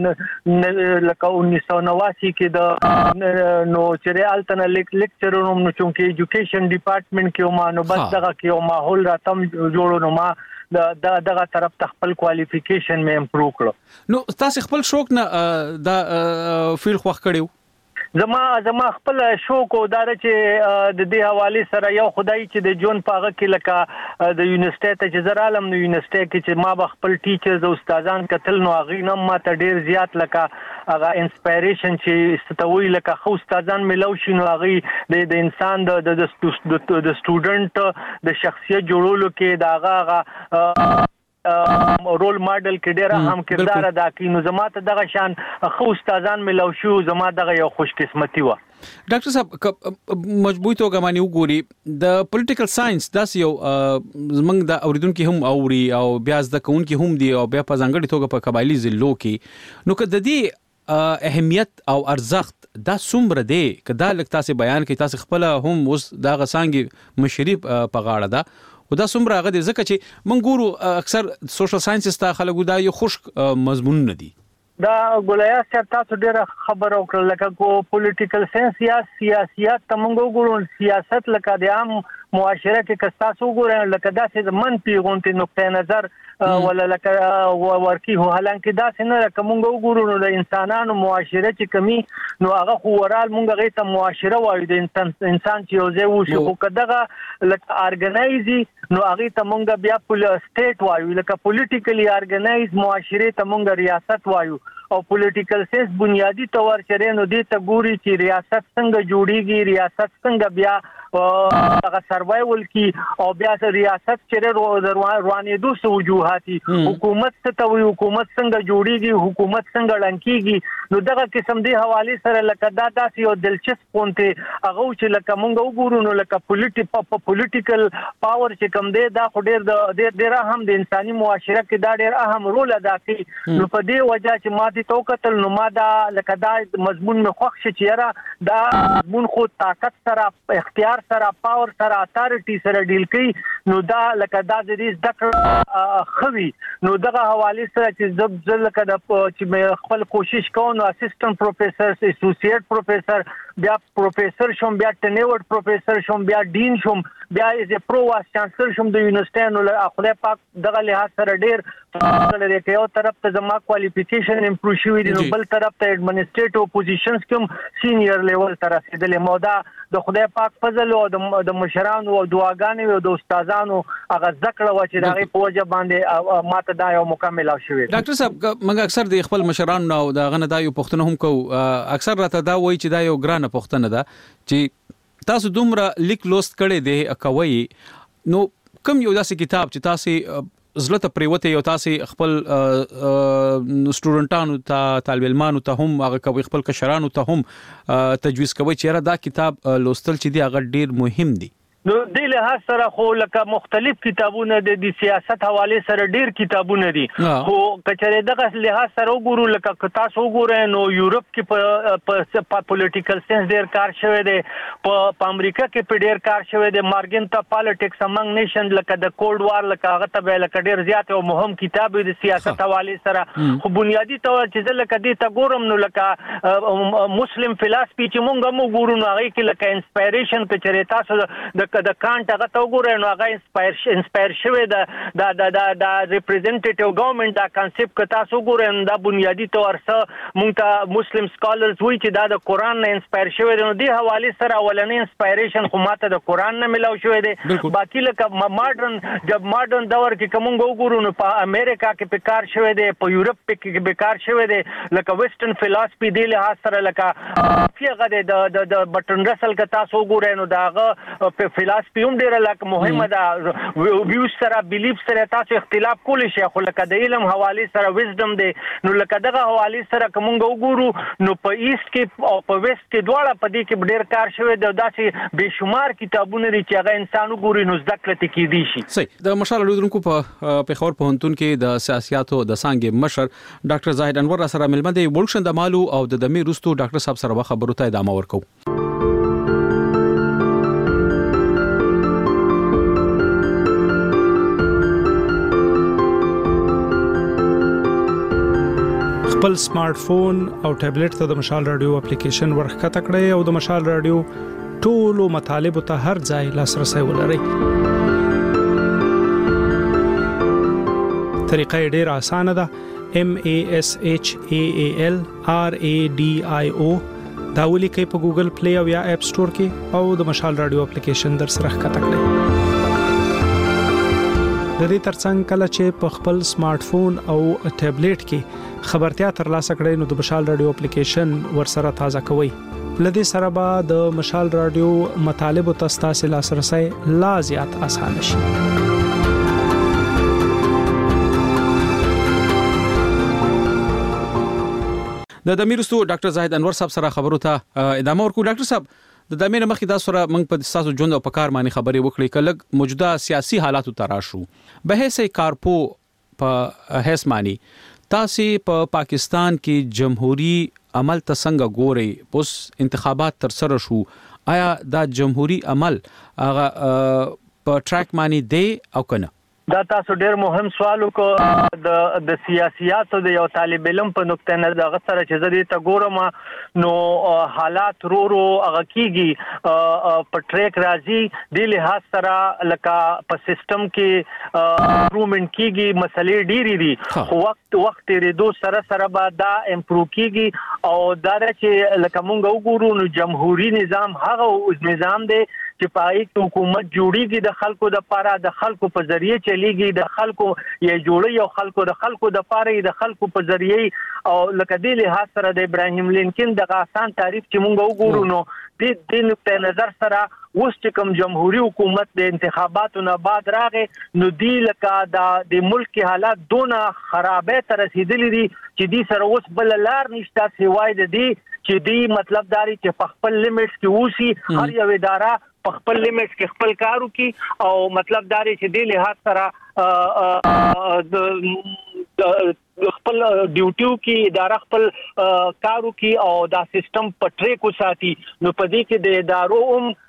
لکه اونیس سوه نواسی کې د نو چې التنه لیکچرر نو چونکه ایجوکیشن ډپارټمنټ کې ما نو بس دغه کې ماحول راتم جوړو نو ما د دغه طرف ته خپل کوالیفیکیشن مې امپروو کړو. نو تاسو خپل شوق نه دا فیل خوښ کړیو؟ زما زما خپل شوق او دار چې د دې حواله سره یو خدای چې د جون پاغه کې لکه د یونیورسيټي ته چې زرالم نو یونیورسيټي کې چې ما خپل ټیچرز او استادان کتل نو هغه نم ما ته ډیر زیات لکه هغه انسپایریشن چې ستوي لکه خو استادان ملو شنو هغه د انسان د د سټوډنټ د شخصیت جوړولو کې دا هغه رول ماډل کې ډیر اهم کردار ادا کوي. نو زما ته دغه شان خو استادان ملو شو، زما دغه یو خوش قسمتي و. ډاکټر صاحب مجبوری توګه باندې وګوري د پولیټیکل ساينس داس یو زمنګ د اوریدونکو هم اوري او بیا د کونکو هم دی او بیا په ځانګړي توګه په قبایلی ضلعو کې نو کده دی اهمیت او ارزښت دا څومره دی کدا لک تاسو بیان کې تاسو خپل هم اوس دا غسانګي مشرف په غاړه ده او دا څومره غد ځکه چې من ګورو اکثر سوشل ساينسز ته خلکو دا یو خوش مضمون نه دي. دا ګولیا چې تاسو ډیره خبر او کړل لکه کو پولیټیکل ساينس یا سیاست ته موږ ګورو سیاست لکه د عام معاشره کې کستا سو ګورل لکه داسې منفي غونټي نقطه نظر ولا لکه ورکی هو حالانکه دا څنګه کومه وګورو نو د انسانانو معاشره چې کمی نو هغه خو ورال مونږ غي ته معاشره وایو د انسان انسان چې یو ځای وشو خو کداغه لکه ارګنایزي نو هغه ته مونږ بیا پول سټیټ وایو لکه پولیټیکلی ارګنایز معاشره ته مونږ ریاست وایو او پولیټیکل ساينس بنیادی تور چره نو دې ته ګوري چې ریاست څنګه جوړیږي ریاست څنګه بیا هغه سروایول کی او بیا ریاست چره روانې دوه وجوهاتي حکومت ته وی حکومت څنګه جوړیږي حکومت څنګه لنکیږي نو دغه قسم دی حواله سره لکه دا داسې یو دلچسپ پونته هغه چې لکه مونږ وګورو نو لکه پولیټیکل پولیټیکل پاور چې کوم دی دا خو ډیر د ډیر اهم د انساني معاشره کې دا ډیر اهم رول ادا کوي نو په دې وجه چې ما دې تو قتل نو ما دا لکه دا مضمون مې خوښ شي چې را دا مضمون خو طاقت سره اختیار سره پاور سره اتارټي سره ډیل کوي نو دا لکه دا د دې ذکر خوي نو دغه حواله سره چې زب لکه د چې خپل کوشش کوم نو اسسټنټ پروفیسور اسوسییټ پروفیسور بیا پروفیسور شوم بیا ټنیورډ پروفیسور شوم بیا ډین شوم بیا از پرو واس چانسلر شوم د یونیورسيټي نو خدای پاک دغه لحاظ سره ډیر لري چې یو طرف ته زما کوالیفیکیشن امپروو شوی دی نو بل طرف ته ایڈمنسټریټیو پوزیشنز کوم سینیئر لیول تر رسیدلې مودا د خدای پاک فضل او د مشرانو او دعاګانې او د استادانو هغه ذکر و چې دغه پوجا باندې ماته دا یو مکمل او شوی ډاکټر صاحب موږ اکثر د خپل مشرانو او د غنه دا یو پښتنه هم کو اکثر راته دا وایي چې دا یو ګرانه پښتنه ده چې تاسو دومره لیک لوست کړي دی کوي نو کوم یو داسې کتاب چې تاسو زلته پریوته یو تاسو خپل سټوډنټانو ته طالب علمانو ته هم هغه کوي خپل کشرانو ته هم تجویز کوي چې را دا کتاب لوستل چې دی هغه ډیر مهم دی نو د له سره خو لکه مختلف کتابونه د سیاست حواله سره ډیر کتابونه دي خو کچره دغه له سره وګورو لکه تاسو وګورئ نو یورپ کې په پولیټیکل ساينس ډیر کار شوی دی په امریکا کې په ډیر کار شوی دی مارګن ته پالیټکس امنګ نیشن لکه د کولډ وار لکه هغه ته لکه ډیر زیات او مهم کتاب دی سیاست حواله سره خو بنیادی تور چې لکه دې ته ګورم نو لکه مسلم فلسفي چې مونږ مو ګورو نو هغه کې لکه انسپایریشن کچره تاسو د د کانټ هغه ته وګورئ نو هغه انسپایر انسپایر شوی د د د د ریپرزنټیټیو ګورنمنت دا کانسپټ که تاسو وګورئ دا بنیادی تور سره مونږ ته مسلم سکالرز وایي چې دا د قران نه انسپایر شوی دی نو د حواله سره اولنې انسپایریشن خو ماته د قران نه ملاو شوی دی باقی لکه ماډرن جب ماډرن دور کې کوم وګورو نو په امریکا کې په کار شوی دی په یورپ کې په کار شوی دی لکه ویسټرن فلسفي دی له سره لکه هغه د د بټن رسل که تاسو وګورئ نو داغه په فلسفي هم ډیره لکه مهمه ده ویو سره بیلیف سره تاسو اختلاف کولی شئ خو لکه د علم حواله سره وزډم دی نو لکه دغه حواله سره کومه وګورو نو په ایست کې او په ویست کې دواړه په دې کې ډیر کار شوی دی داسې بشمار کتابونه لري چې هغه انسان وګوري نو زده کړه کېدی شي صحیح د مشال لیدونکو په پیښور پوهنتون کې د سیاستو د څنګه مشر ډاکټر زاهد انور سره ملمه دی ولشن د مالو او د دمي روستو ډاکټر صاحب سره خبرو ته ادامه ورکو خپل سمارټ فون او ټابلیټ ته د مشال رادیو اپلیکیشن ورخکته کړئ او د مشال رادیو ټولو مطالب ته هر ځای لاسرسي ولرئ. طریقه ډیره اسانه ده. M A S H A A L R A D I O دا ولیکئ په ګوګل پلی او یا اپ سٹور کې او د مشال رادیو اپلیکیشن در سره ښکته کړئ. د دې ترڅنګ کله چې په خپل سمارټ فون او ټابلیټ کې خبرتیا ترلاسه کړئ نو د مشال رادیو اپلیکیشن ورسره تازه کوئ. لدې سره به د مشال رادیو مطالب او تاسو لاسرسي لا زیات اسانه شي. د دمیرستو ډاکټر زاهد انور صاحب سره خبرو ته ادامه ورکو. ډاکټر صاحب د دمه مخکې دا سره موږ په تاسو ژوند او په کار باندې خبرې وکړې کله موجوده سیاسي حالاتو تراشو به هڅه کارپو په هیڅ معنی تاسو په پا پاکستان کې جمهوریت عمل ته څنګه ګوري؟ اوس انتخابات تر سره شو، آیا دا جمهوریت عمل هغه په ټریک معنی دی او کنه؟ دا تاسو ډیر مهم سوال وکړو د د سیاسياتو د یو طالب علم په نقطه نظر دغه سره چې زه دې ته ګورم نو حالات رو رو هغه کیږي په ټریک راځي د لحاظ سره لکه په سیستم کې امپروومنت کیږي، مسلې ډېری دي خو وخت وخت ریدو سره سره به دا امپروو کیږي او دا چې لکه مونږ وګورو نو جمهوریت نظام هغه نظام دی چې پای کې حکومت جوړیږي د خلکو د پاره د خلکو په ذریعه چلیږي، د خلکو یې جوړي او خلکو د خلکو د پاره د خلکو په ذریعه او لکه د لحاظ سره د ابراهیم لینکن د آسان تعریف چې مونږ وګورو نو د دې نقطه نظر سره اوس چې کوم جمهوریت حکومت د انتخاباتو نه بعد راغې نو دی لکه د ملک حالات دونه خرابې ته رسیدلې دي چې دی سره اوس بل لار نشته سوای د دې چې دی مطلب داري چې په خپل لیمټس کې اوسي، هر یو اداره په خپل لیمټس کې خپل کار وکړي او مطلب داري چې د لحاظ سره د خپل ډیوټیو کې اداره خپل کارو کې او دا سیستم په ټریک وساتي. نو په دې کې د ادارو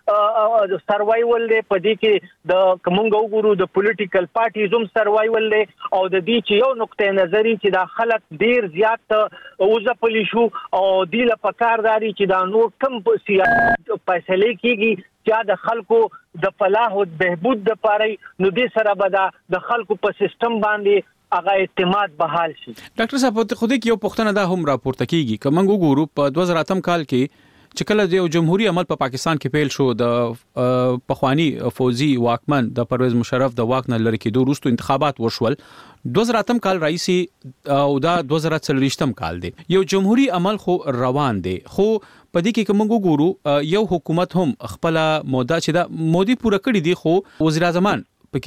هم سروایول دی، په دې کې د کومنګ وګورو د پولیټیکل پارټیز هم سروایول دی او د دې چې یو نقطه نظری چې دا خلک ډیر زیات اوځپلی شو او د لپاره چې دا نور کم سیاسي فیصله کیږي چې د خلکو د فلاح او بهبود د پاره نو دې سره به د خلکو په سیستم باندې هغه اعتماد بحال شي. ډاکټر صاحب خو دې یو پښتنه دا هم راپورته کیږي کوم وګورو په دوه زره اتم کال کې چې کله د جمهوریت عمل په پاکستان کې پیل شو د پخوانی فوزي واکمن د پرویز مشرف د واک نه لری کېدو وروسته انتخابات وشول دوه زره اتم کال رئیسي او دا دوه زره څلوېښتم کال دی. یو جمهوریت عمل خو روان دی خو په دې کې کوم وګورو یو حکومت هم خپل موده چې دا مودي پوره کړی دی خو وزیر اعظم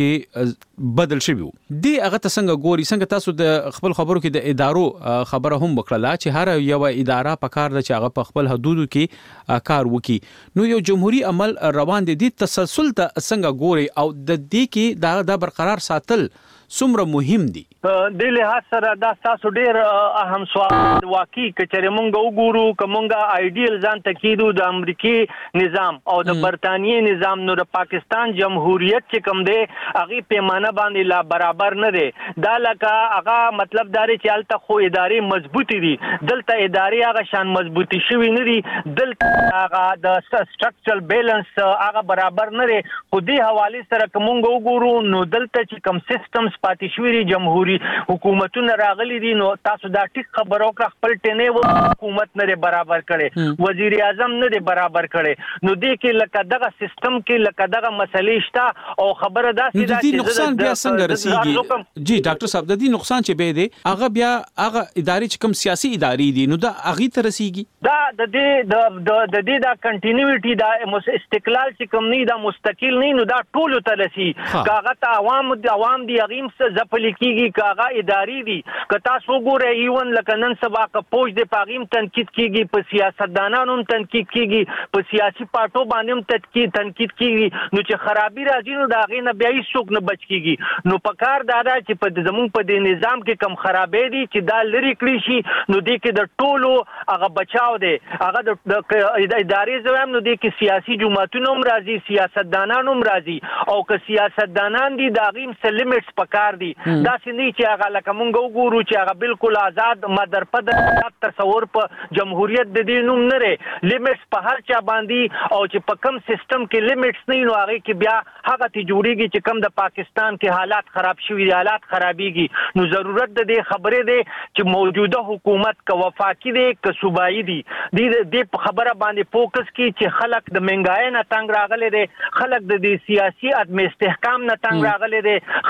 پکې بدل شوی دی. هغه څنګه ګوري؟ څنګه تاسو د خپل خبرو کې د ادارو خبره هم وکړه چې هر یو اداره په کار د چې هغه په خپل حدودو کې کار وکړي نو یو جمهوریت عمل روان دي د تسلسل ته څنګه ګوري او د دې کې دا د برقرار ساتل څومره مهم دي؟ د لحاظ سره دا تاسو ډیر اهم سوال واقعي کچره مونږ وګورو کومه ایډیل ځان تکیدو د امریکای نظام او د برتانیې نظام نو د پاکستان جمهوریت چې کوم دی هغه پیمانه باندې لا برابر نه دی. دا لکه هغه مطلب داري چې الته خو ادارې مضبوطی دي، دلته ادارې هغه شان مضبوطی شوی نه دي، دلته هغه د سټرکچرل بیلانس هغه برابر نه دی. خو دې حواله سره کومه وګورو نو دلته چې کوم سیستم پاتې شوی جمهوریت حکومتونه راغلي دي نو تاسو دا ټیک خبرو کړ خپل ټنه و حکومت نه برابر کړي، وزیر اعظم نه برابر کړي نو دې کې لکه دغه سیستم کې لکه دغه مسلې شته او خبره دا چې د دې نقصان بیا څنګه رسیږي؟ جی ډاکټر صاحب د دې نقصان چې به دی هغه بیا هغه ادارې چې کوم سیاسي ادارې دي نو دا هغه ته رسیږي دا د دې د د دې دا کنټینیوټي دا استقلال چې کوم نه دا مستقل نه نو دا ټول ته رسي کاغه ته عوام د عوام دی غیم زپل کیږي کاغه اداري دي کتا سو ګوره ایون لکه نن سبا کا پوج د پاغیم تنقید کیږي په سیاستدانانو تنقید کیږي په سیاسي پارټو باندې تنقید تنقید کیږي نو چې خرابي راځي نو دا غي نه بیا هیڅ څوک نه بچ کیږي نو پکار دادا چې په زمون په د نظام کې کم خرابې دي چې دا لری کړی شي نو دې کې د ټولو هغه بچاو دي هغه د ادارې زویم نو دې کې سیاسي جماعتونو هم راځي سیاستدانانو هم راځي او که سیاستدانان دي دا غیم سلیمټس پکار دي دا سني چې هغه لکه مونږ وګورو چې هغه بالکل آزاد مدر پد تصور په جمهوریت د دې نوم نه لري لیمټس په هر چا باندې او چې په کم سیستم کې لیمټس نه نو هغه کې بیا هغه ته جوړیږي چې کم د پاکستان کې حالات خراب شوي دي حالات خرابيږي نو ضرورت د دې خبرې دی چې موجوده حکومت کا وفاقي دی که صوبایي دی د دې خبره باندې فوکس کی چې خلک د منګای نه تنگ راغلي دي خلک د سیاسي عدم استحکام نه تنگ راغلي دي خلک د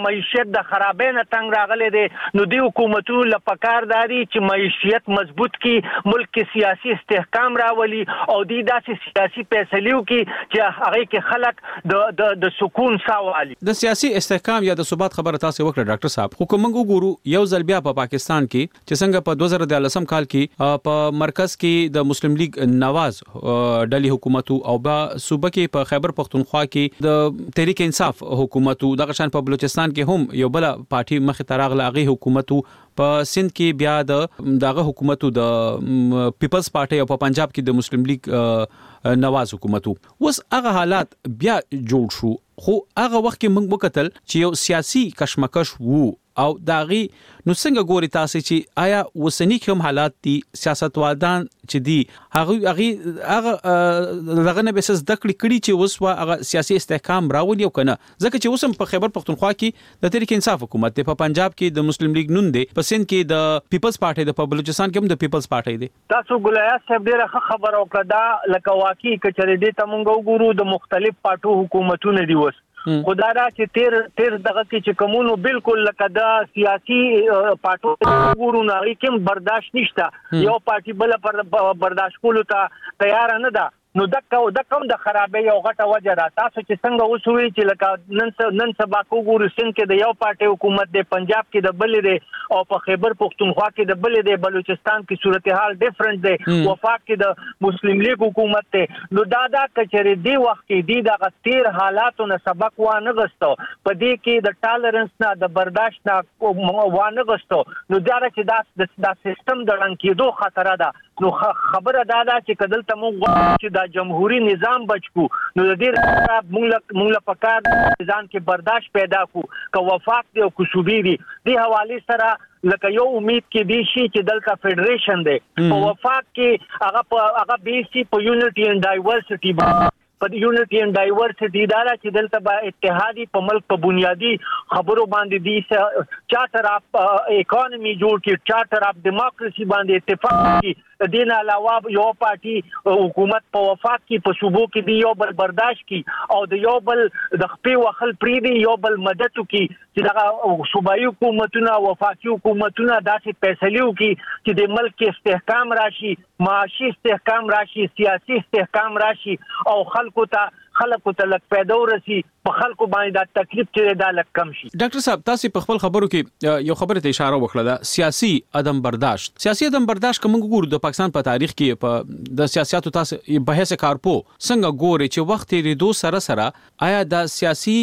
معیشت د خرابې نه تنگ راغلي دي نو دی حکومتونو لپاره داري چې معیشت مضبوط کی ملک کې سیاسي استحکام راولي او دی داسې سیاسي فیصلو کې چې هغه کې خلک د د د سکون ساوالي د سیاسي استحکام یا د ثبات خبره تاسو وکړه ډاکټر صاحب خو کومنګ وګورو یو ځل بیا په پاکستان کې چې څنګه په دوه زره دولسم کال کې په مرکز کې د مسلم لیگ نواز ډلې حکومت او با صوبه کې په خیبر پختونخوا کې د تحریک انصاف حکومت د غشان په بلوچستان کې هم یو بل پارټي مخ تراغله غي حکومت په سند کې بیا د دغه حکومت د پیپلز پارټي او په پنجاب کې د مسلم لیگ نواز حکومت وس هغه حالات بیا جوړ شو خو هغه وخت کې موږ وکتل چې یو سیاسي کشمکش وو او داغي نو څنګه ګوري تاسو چې آیا وسنی کوم حالات دي سیاستوالدان چې دي هغه هغه دغه نه بسز د کړي کړي چې وسوه هغه سیاسي استحکام راولي او کنه ځکه چې وسم په خیبر پختونخوا کې د تحریک انصاف حکومت په پنجاب کې د مسلم لیگ نون دی په سند کې د پیپلز پارټي د بلوچستان کې هم د پیپلز پارټي دی تاسو ګلیا صاحب ډیره خبر او کړه لکه واقعي کچري دي تمونګو ګورو د مختلف پارټو حکومتونو دی وس خدا را چې تیر تیر دغه کې چې کومونو بالکل لکه دا سیاسي پارټو ګورو نه کوم برداشت نشته یو پارټي بل پر برداشت کولو ته تیار نه ده نو دغه د کوم د خرابې یو غټه وجه را تاسو چې څنګه وسوي چې لکه نن نن سبا کو ګورو سند کې د یو پارټي حکومت د پنجاب کې د بل دی او په خیبر پختونخوا کې د بل دی بلوچستان کې صورتحال ډیفرنٹ دی وفاق کې د مسلم لیگ حکومت ته نو دا دا کچري دی وخت کې دی د غتیر حالاتو نه سبق وانه غستو په دې کې د ټالرنس نه د برداشت نه وانه غستو نو دا چې دا د سیستم د رنګ کېدو خطر ده نو خبره دا ده چې کدل ته موږ چې د جمهوریت نظام بچو نو د دې موږ موږ پکار ځان کې برداشت پیدا کو که وفاق دی او صوبې دی د حواله سره لکه یو امید کې دی شي چې دلته فدریشن دی په وفاق کې هغه هغه بیسي په یونټي اینڈ ډایورسټي باندې په یونټي اینڈ ډایورسټي دا چې دلته به اتحادي په ملک په بنیادی خبرو باندې دی چارټر اف اکانومي جوړ کې چارټر اف ډیموکراسي باندې اتفاق کی دین علاوه یو پارټي حکومت په وفاق کې په صوبو کې دی یو بل برداشت کی او د یو بل د خپل وخل پری دی یو بل مدد کی چې دغه صوبایي حکومتونه وفاقي حکومتونه داسې فیصلو کی چې د ملک کې استحکام راشي معاشي استحکام راشي سیاسي استحکام راشي او خلکو ته خلکو ته لک پیدا ورسي په خلکو باندې دا تکلیف چې دا لک کم شي ډاکټر صاحب تاسو په خپل خبرو کې یو خبره ته اشاره وکړه دا سیاسي عدم برداشت سیاسي عدم برداشت کوم ګورو د پاکستان په تاریخ کې په د سیاستو تاسو بحث کارپو څنګه ګوري چې وخت یې دو سره سره آیا د سیاسي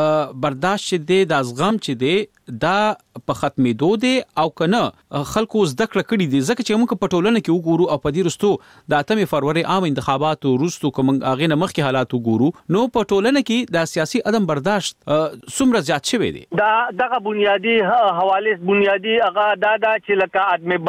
برداشت چې دی د ازغم چې دی دا په ختمېدو دی او کنه خلکو زده کړه کړي دي ځکه چې موږ په ټولنه کې وګورو او په دې رستو د اتمې فروری عام انتخاباتو وروسته کوم هغه نه مخکې حالات وګورو نو په ټولنه کې د سیاسي عدم برداشت څومره زیات شوی دی دا دغه بنیادی حواله بنیادی هغه دا دا چې لکه ادمه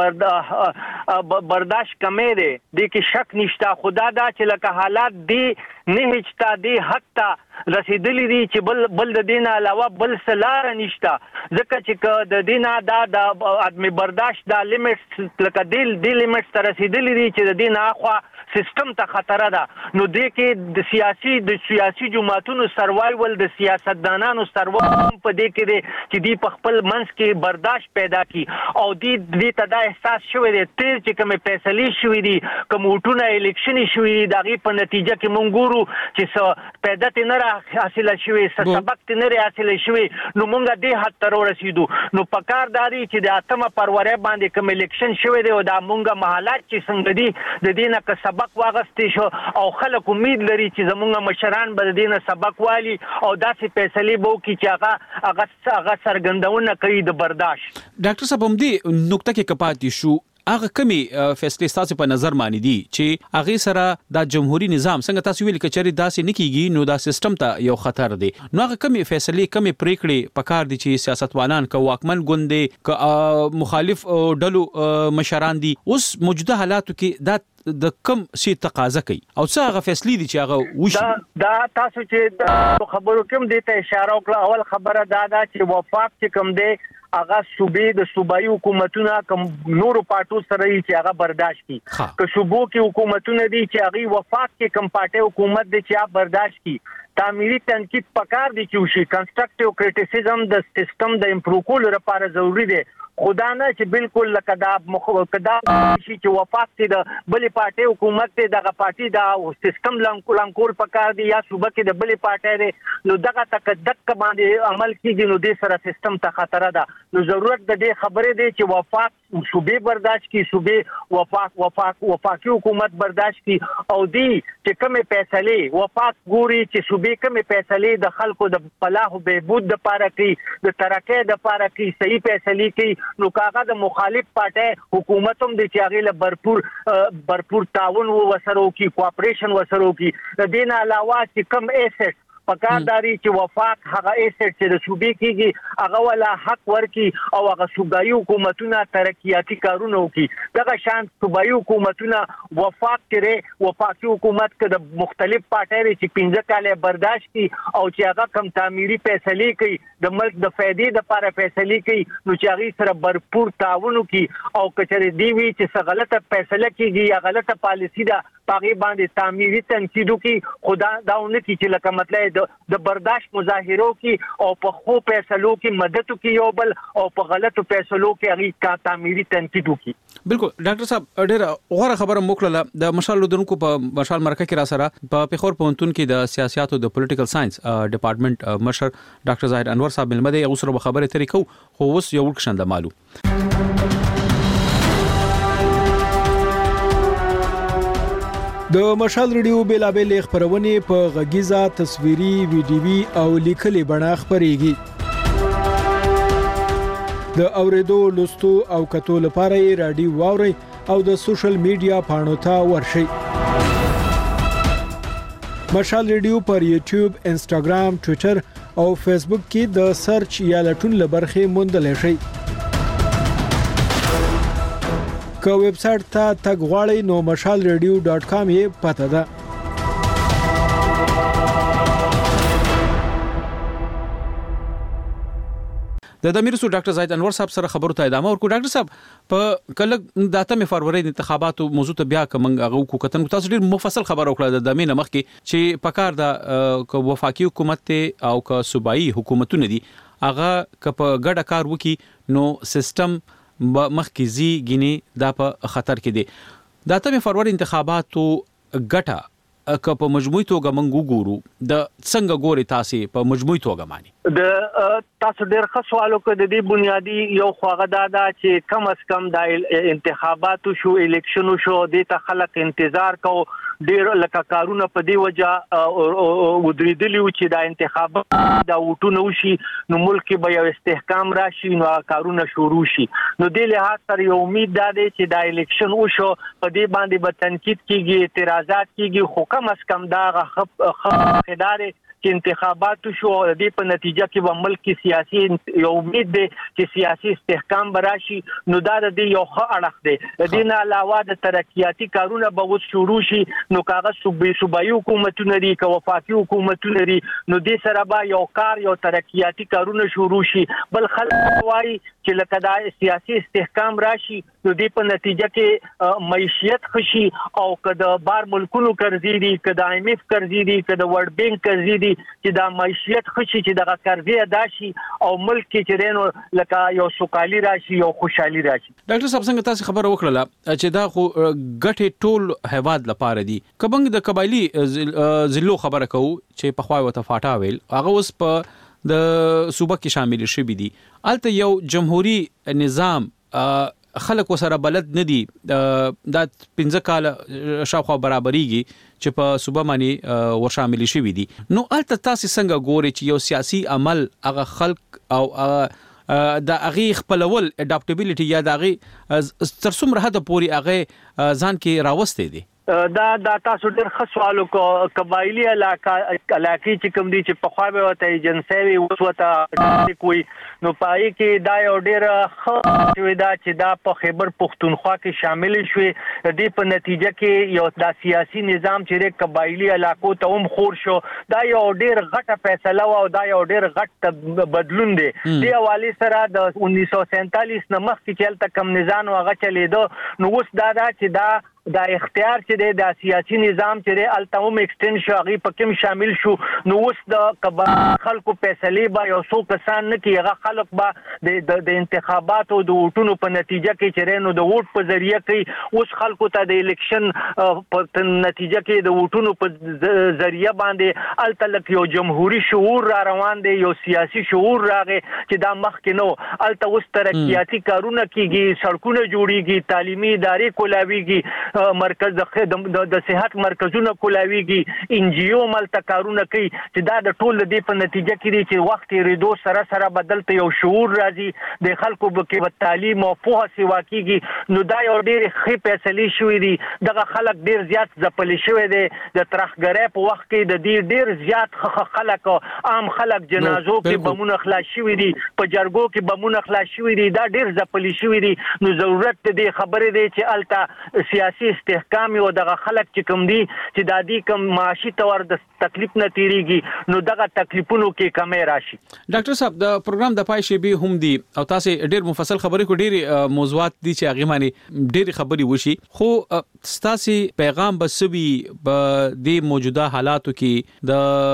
برداشت کمې دی د کې شک نشته خدا دا چې لکه حالات دی نه هچتا دی حتی رسیدلی دي چې بل بل د دینه علاوه بل سلار نشته ځکه چې د دینه دا د ادمي برداشت د لیمټس لکه دل د لیمټس تر رسیدلی دي چې د دینه اخوا سیستم ته خطر ده نو د کې د سیاسي د سیاسي جماعتونو سروایول د سیاستدانانو سروایول په دې کې دي چې دی په خپل منځ کې برداشت پیدا کی او دی د ته دا احساس شوی دی تیر چې کوم فیصله شوی دي کوم وټونه الیکشن شوی دغه په نتیجه کې مونږ ګورو چې پیدا ته نه حاصله شوی سبق ته نه حاصله شوی نو مونږ دې حد تر ورسېدو نو پکارداري چې د اتمه پرورې باندې کوم الیکشن شوی دی او دا مونږه محلات چې څنګه دي د دینه که سبق واغستې شو او خلک امید لري چې زمونږ مشران به د دینه سبق والی او داسې فیصله به وکړي چې هغه هغه هغه سرګندونه کوي د برداشت ډاکټر صاحب هم دې نقطه کې کپاتې شو هغه کمی فیصله تاسو په نظر مانی دي چې هغه سره د جمهوریت نظام څنګه تاسو ویل کچري داسې نکېږي نو دا سیستم ته یو خطر دی نو هغه کمی فیصله کمی پریکړې پکار دي چې سیاستوالان کو واکمن ګوندې ک مخالف ډلو مشران دي اوس موجوده حالاتو کې دا د کم شي تقاضا کوي او څه هغه فیصله دي چې هغه وشي دا تاسو چې خبرو کوم دي ته اشاره وکړه اول خبره دا ده چې وفاق چې کوم دی هغه صوبې د صوبایي حکومتونو کوم نورو پارټو سره چې هغه برداشت کی که صوبو کې حکومتونه دي چې هغه وفاق کې کوم پارټي حکومت دي چې هغه برداشت کی تعمیري تنقید پکار دي چې وشي. کنسټرکټیو کریټیسیزم د سیستم د امپروو کولو لپاره ضروری دی. خدا نه چې بالکل لکه دا مخکدا شي چې وفاق دي د بلې پارټي حکومت ته دغه پارټي دا سیستم لانکول پکار دي یا صوبه کې د بلې پارټي لري نو دغه تک دک باندې عمل کیږي نو د سره سیستم ته خطر ده. نو ضرورت د دې خبرې دی چې وفاق صوبې برداشت کی صوبې وفاق وفاق وفاقي حکومت برداشت کی او دی چې کومه فیصله وفاق ګوري چې صوبې کومه فیصله د خلکو د فلاح او بهبود لپاره کوي د ترقۍ لپاره کوي صحیح فیصله کوي نو کاغه د مخالف پارټي حکومت هم د چاغې له برپور برپور تعاون وسرو کی کوآپریشن وسرو کی د دین علاوه چې کم ایسټ پکارداري چې وفاق هغه ایسټ چې د صوبې کېږي هغه ولا حق ورکي او هغه صوبایي حکومتونه ترقیاتي کارونه وکړي. دغه شان صوبایي حکومتونه وفاق کړي وفاقي حکومت کې د مختلف پارټي چې پنځه کاله برداشت کی او چې هغه کم تعمیري فیصله کوي د ملک د فائدې لپاره فیصله کوي نو چې هغه سره برپور تعاون وکړي او کچره دی وی چې څه غلطه فیصله کیږي یا غلطه پالیسی ده پاغي باندې تعمیري تنقید وکړي. خدا داونه کی چې لکه مطلب د برداشت مظاهرو کی او په خو فیصلو کې مدد کی یو بل او په غلطو فیصلو کې هغه کا تعمیري تنقید وکړي. بالکل ډاکټر صاحب ډېر غوړه خبره موکله د مشال لودونکو په مشال مرکه کې را سره په پیښور پونتون کې د سیاست او د پولیټیکل ساينس ډپارټمنټ مشر ډاکټر زاهد انور صاحب ملمده یو سره خبره ترې کو خو اوس یو ورکشند مالو د مشال ریډیو بیلابل خبرونه په غږیزه تصویري ویډیوي او لیکلي بڼه خبريږي. د اوریدو لوستو او کتو لپاره یې رادیو واوري او د سوشل میډیا پاڼو ته ورشئ. مشال ریډیو پر یوټیوب، انسټاګرام، ټوئیټر او فیسبوک کې د سرچ یا لټون لبرخه موندل شي. که ویب سټ ته تګ غواړئ نو مشال ریډیو ډاټ کام یې پته ده. د دمیرسو ډاکټر زاهد انور صاحب سره خبرو ته ادامه ورکو. ډاکټر صاحب په کله د اتمې فروری د انتخاباتو موضوع ته بیا کوم هغه کو کتن تاسو ډیر مفصل خبر وکړه د دمینه مخ کې چې پکار د وفاقي حکومت ته او ک صوبایي حکومتونه دي هغه ک په ګډه کار وکي نو سیستم مخکې زی غینی دا په خطر کې دي. د اتمې فروری انتخاباتو ګټه که په مجموعي توګه موږ ګورو د څنګه ګوري تاسو په مجموعي توګه معنی د تاسو ډېر ښه سوال وکړ. د دې بنیادی یو خواغه دا ده چې کم از کم د انتخاباتو شو الیکشن شو د ته خلک انتظار کو ډېر لکه کارونه په دی وجه ودریدلی و چې د انتخابات د وټونو شي نو ملک به یو استحکام راشي نو کارونه شروع شي. نو د لحاظ سره یو امید ده چې د الیکشن وشو په دې باندې به تنقید کیږي اعتراضات کیږي خو کم از کم دا خ خدای چې انتخابات شو او د په نتیجه کې به ملک سیاسي یو امید دی چې سیاسي استحکام براشي نو دا د یو ښه اړخ دی. د دې نه علاوه د ترقیاتي کارونه به وڅ شروع شي نو کاغذ صوبې صوبایي حکومتونه لري که وفاقي حکومتونه لري نو د سره به یو کار یو ترقیاتي کارونه شروع شي. بل خلک وایي چې لکه دا سیاسي استحکام راشي نو د په نتیجه کې معیشت خشي او که د بار ملکونو قرضې دي که د آی ایم ایف قرضې دي که د ورلد بانک قرضې دي چې دا معیشت خشي چې دغه قرضې ادا شي او ملک کې چې رینو لکه یو سوکالي راشي یو خوشحالي راشي. ډاکټر صاحب څنګه تاسو خبر وکړه چې دا خو ګټه ټول هواد لپاره دي کبنګ د قبایلی ضلعو خبره کوو چې په خوای وته فاټا ویل هغه اوس په د صوبه کې شامل شي دي الته یو جمهوریت نظام خلک وسره بلد ندي د پنځه کال شاوخوا برابرېږي چې په صوبه باندې ور شامل شي دي. نو الته تاسو څنګه ګوري چې یو سیاسي عمل هغه خلک او د هغه خپلول اډاپټیبিলিټي یا د هغه تر څومره حد پورې هغه ځان کې راوستي دي؟ دا دا تاسو ډېر ښه سوال وکړ. قبایلی علاقه علاقې چې کوم دي چې په خوا به وته ایجنسي اوس وته کوئی نو پای کې دا یو ډېر ښه شوی دا چې دا په خیبر پختونخوا کې شامل شوی. د په نتیجه کې یو د سیاسي نظام چې قبایلی علاقو ته هم خور شو دا یو ډېر غټه فیصله او دا یو ډېر غټ بدلون دی. د حواله سره د انیس سو سینتالیس نه مخکې چې تل کم نظام هغه چلیدو نو اوس دا دا چې دا دا اختیار چې دی د سیاسي نظام چې دی التهم ایکسټند شو هغه پکې شامل شو نو اوس د خلکو فیصله به یو څو کسان نه کی هغه خلک به د انتخاباتو د ووټونو په نتیجه کې چې نو د ووټ په ذریعہ کې اوس خلکو ته د الیکشن په نتیجه کې د ووټونو په ذریعہ باندې التلک یو جمهوریت شعور را روان دی یو سیاسي شعور راغی چې دا مخکې نو الته اوس ترقیاتی کارونه کیږي سړکونه جوړیږي تعلیمي ادارې کولاویږي مرکز د د صحت مرکزونه کولاویږي ان جی او ملته کارونه کوي چې دا د ټول د په نتیجه کې دي چې وخت ریدو سره سره بدلته یو شعور راځي د خلکو په تعلیم او پوهه سیوا کیږي نو دا یو ډېر ښه فیصله شوې دي دغه خلک ډېر زیات ځپل شوی دی د ترخګرۍ په وخت کې د دې ډېر زیات خلک عام خلک جنازو کې بمونه خلاص شوی دي په جرګو کې بمونه خلاص شوی دي دا ډېر ځپل شوی دي نو ضرورت دې خبرې دی چې الته سیاسي استحکام او دغه خلک چې کوم دي چې د دې کوم معاشي تور د تکلیف نه تیریږي نو دغه تکلیفونو کې کمې راشي ډاکټر صاحب د پروګرام د پای شی به هم دي او تاسو ډېر مفصل خبرې کو ډېر موضوعات دي چې هغه معنی ډېر خبرې وشي خو تاسو پیغام بسوي په دې موجوده حالاتو کې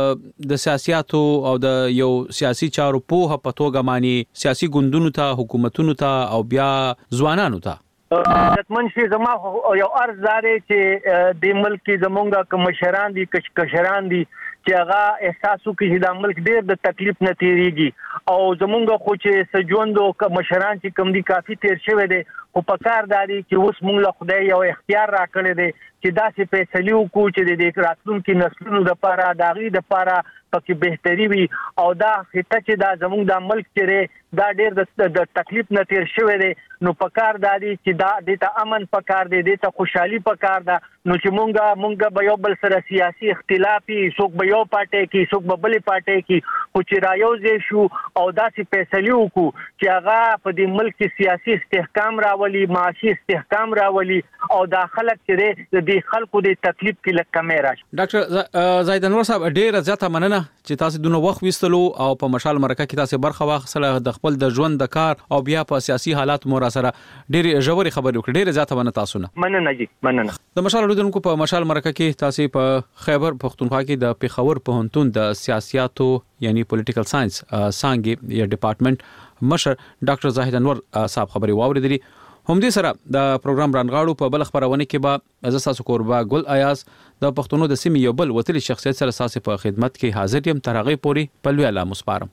د د سیاسياتو او د یو سیاسي چارو په پتوګه معنی سیاسي ګوندونو ته حکومتونو ته او بیا ځوانانو ته حتمن شي زما یو ارز لري چې د ملک کې زمونږه کمشران دي کشکشران دي چې هغه احساسو کې چې د ملک ډېر د تکلیف نه تیریږي او زمونږه خو چې سجوندو کمشران چې کم دي کافي تیر شوی دي خو په کار داري چې اوس مونږ له خدای یو اختیار راکړی دی چې داسې فیصله وکړو چې د راتلونکي نسلونو لپاره د هغوی لپاره پکې بهتري وي او دا خطه چې دا زموږ د ملک چې دا ډېر د تکلیف نه تیر شوی دی نو په کار داري چې دا د ته امن په کار دی د ته خوشحالي په کار ده نو چې مونږه مونږه به یو بل سره سیاسي اختلافي څوک به یو پارټي کې څوک به بلې پارټي کې خو چې رايوځي شو او داسې فیصله وکړو چې هغه په دې ملک کې سیاسي استحکام راولي معاشي استحکام راولي او داخله کې د دې خلکو د تکلیف کې لکه کمې راشي ډاکټر زاید انور صاحب ډېر زیاته مننه چې تاسو دونه وخت وستلو او په مشال مرکه کې تاسو برخه واخیستله د خپل د ژوند د کار او بیا په سیاسي حالات مو را سره ډېر ژورې خبرې وکړې ډېر زیاته مننه تاسو نه مننه جی مننه د مشال لیدونکو په مشال مرکه کې تاسو په خیبر پختونخوا کې د پیښور پوهنتون د سیاسياتو یعنی پولیټیکل ساينس څانګې یا ډپارټمنټ مشر ډاکټر زاهد انور صاحب خبري واوریدلې هم دې سره د پروګرام رانغاړو په بل خبرونه کې به از تاسو قربا ګل ایاز د پښتونو د سیمې یو بل وتلی شخصیت سره ساسې په خدمت کې حاضر یم تر هغه پوري په لوی الله مسپارم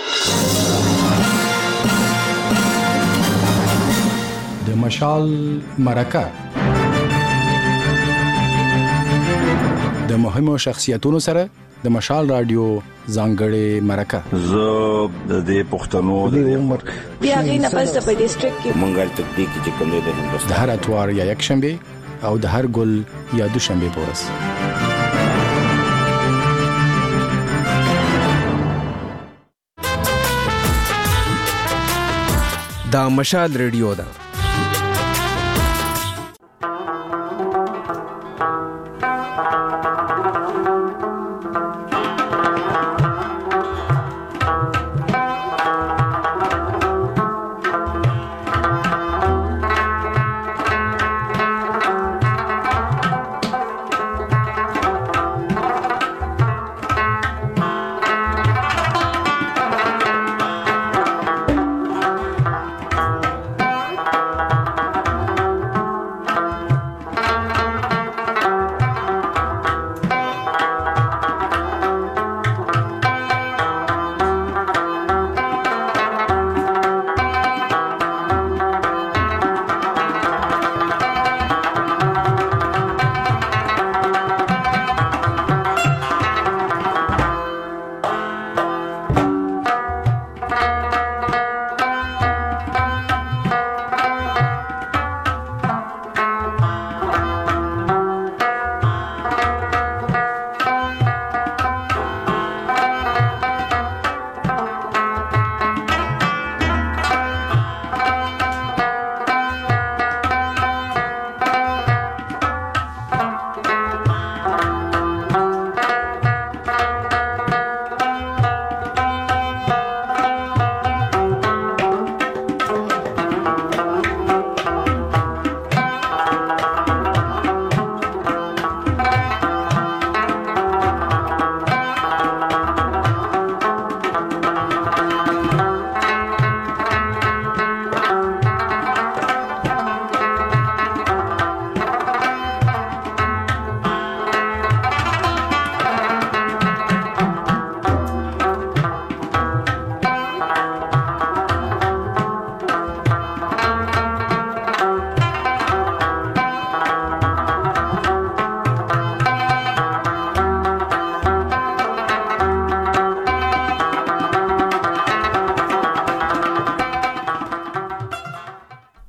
د مشال مرکه د مهمو شخصیتونو سره د مشال رادیو ځانګړې مرکه زه د دې پښتنو د عمر بیا غي نه پس په ډیسټریکټ کې مونږه تدبیق چې کوم د هندوستان د هر اتوار یا یک شنبه او د هر ګل یا دو شنبه پورس دا مشال ریډیو ده